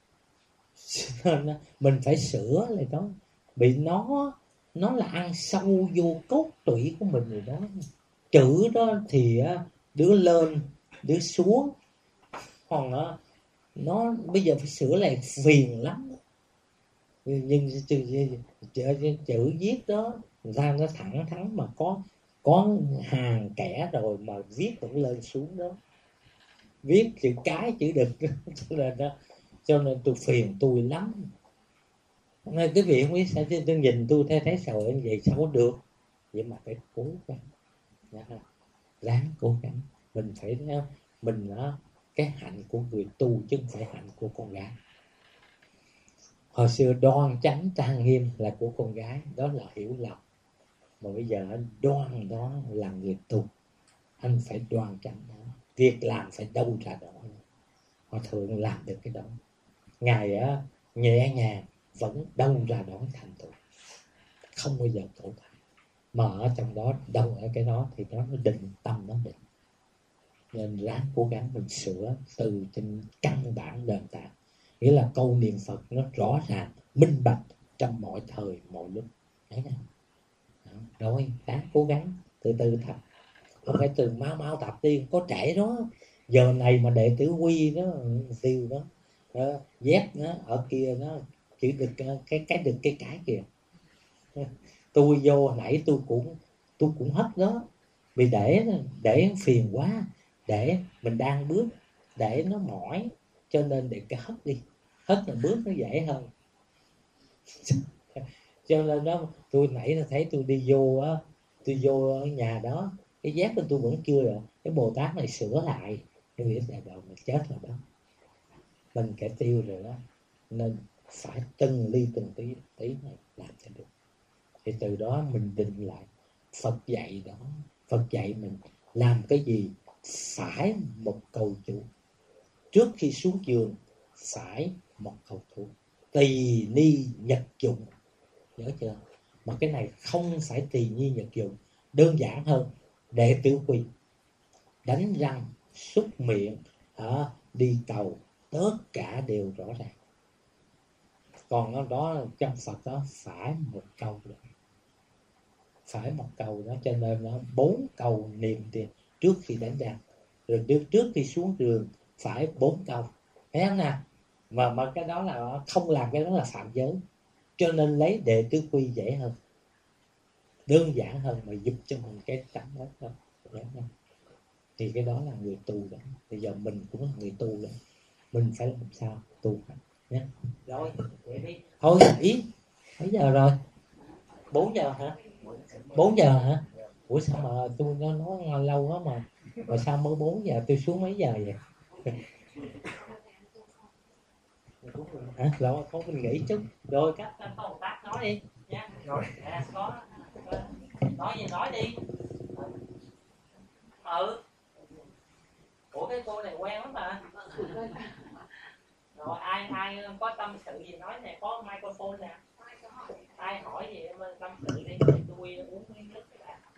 Mình phải sửa lại đó. Bị nó nó là ăn sâu vô cốt tủy của mình rồi đó. Chữ đó thì đứa lên đứa xuống, còn nó nó bây giờ phải sửa lại phiền lắm. Nhưng chữ, chữ, chữ viết đó ra nó thẳng thắn, mà có có hàng kẻ rồi mà viết vẫn lên xuống đó, viết chữ cái chữ đực. Cho nên đó, cho nên tôi phiền tôi lắm. Nên cái việc không biết sao chứ tôi nhìn tôi thấy thấy sợ như vậy sao có được. Vậy mà phải cố gắng, ráng cố gắng. Mình phải, mình đó, cái hạnh của người tu chứ không phải hạnh của con gái. Hồi xưa đoan chánh trang nghiêm là của con gái, đó là hiểu lầm. Mà bây giờ anh đoan đó là người tu, anh phải đoan chánh đó. Việc làm phải đâu ra đó. Hòa thượng làm được cái đó. Ngài á, nhẹ nhàng vẫn đâu ra đó thành tựu, không bao giờ cẩu thả. Mà ở trong đó, đâu ở cái đó thì nó định tâm, nó định. Nên ráng cố gắng mình sửa từ trên căn bản nền tảng. Nghĩa là câu niệm Phật nó rõ ràng, minh bạch trong mọi thời, mọi lúc. Đấy nè. Rồi, ráng cố gắng, từ từ tập. Không phải từ mau mau tập đi, có trễ đó. Giờ này mà đệ tử quy đó, tiêu đó, đó dép nó, ở kia nó, chỉ được cái cái được cái cái kìa. Tôi vô nãy tôi cũng tôi cũng hất đó. Vì để để phiền quá, để mình đang bước, để nó mỏi, cho nên để cái hất đi, hất là bước nó dễ hơn. Cho nên đó, tôi nãy là thấy tôi đi vô á, tôi vô ở nhà đó, cái dép của tôi vẫn chưa rồi, cái Bồ Tát này sửa lại, tôi biết là đầu mình chết rồi đó, mình kẻ tiêu rồi đó. Nên phải từng ly từng tí tí này làm cho được. Thì từ đó mình định lại. Phật dạy đó, Phật dạy mình làm cái gì phải một câu chú. Trước khi xuống giường phải một câu chú. Tỳ ni nhật dụng, nhớ chưa? Mà cái này không phải tỳ ni nhật dụng, đơn giản hơn. Đệ tử quy, đánh răng, súc miệng, à, đi cầu, tất cả đều rõ ràng. Còn đó, đó trong Phật đó phải một câu đó, phải một câu đó. Cho nên nó bốn câu niệm tiền trước khi đánh răng, rồi trước, trước khi xuống giường phải bốn câu, thấy không nào? Mà mà cái đó là không làm cái đó là phạm giới, cho nên lấy đệ tứ quy dễ hơn. đơn giản hơn mà giúp cho mình cái tâm đó thôi. Thì cái đó là người tu đó. Bây giờ mình cũng là người tu đó, mình phải làm sao tu nhé. Rồi vậy đi thôi nghỉ. Mấy giờ rồi? Bốn giờ hả? Bốn giờ hả? Ủa sao mà tôi nó nói lâu quá mà mà sao mới bốn giờ? Tôi xuống mấy giờ vậy? Hả? Rồi thôi mình nghỉ chút. Rồi các các có một bác nói đi nha. Rồi à, có nói gì nói đi. Ừ. Ủa cái cô này quen lắm mà. Rồi ai ai có tâm sự gì nói này, có microphone nè. Ai hỏi gì em tâm sự đi, tôi uống miếng nước các bạn.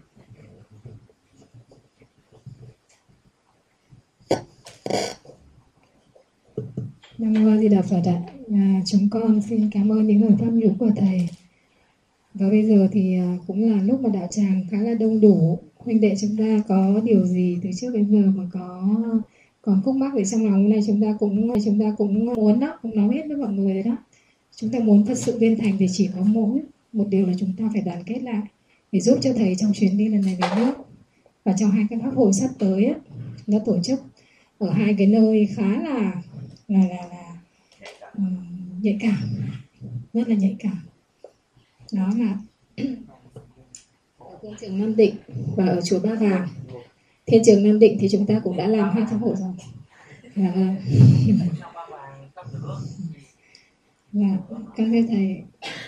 Nam mô A Di Đà Phật ạ. À, chúng con xin cảm ơn những lời pháp nhũ của thầy. Và bây giờ thì cũng là lúc mà đạo tràng khá là đông đủ. Huynh đệ chúng ta có điều gì từ trước đến giờ mà có còn khúc mắc ở trong lòng này, chúng ta cũng chúng ta cũng muốn đó, cũng nói hết với mọi người rồi đó. Chúng ta muốn thật sự viên thành thì chỉ có mỗi một điều là chúng ta phải đoàn kết lại để giúp cho thầy trong chuyến đi lần này về nước. Và trong hai cái pháp hội sắp tới ấy, nó tổ chức ở hai cái nơi khá là là là, là um, nhạy cảm, rất là nhạy cảm. Đó là ở Thiên Trường Nam Định và ở chùa Ba Vàng. Thiên Trường Nam Định thì chúng ta cũng đã làm hai pháp hội rồi. Và, và con thưa thầy,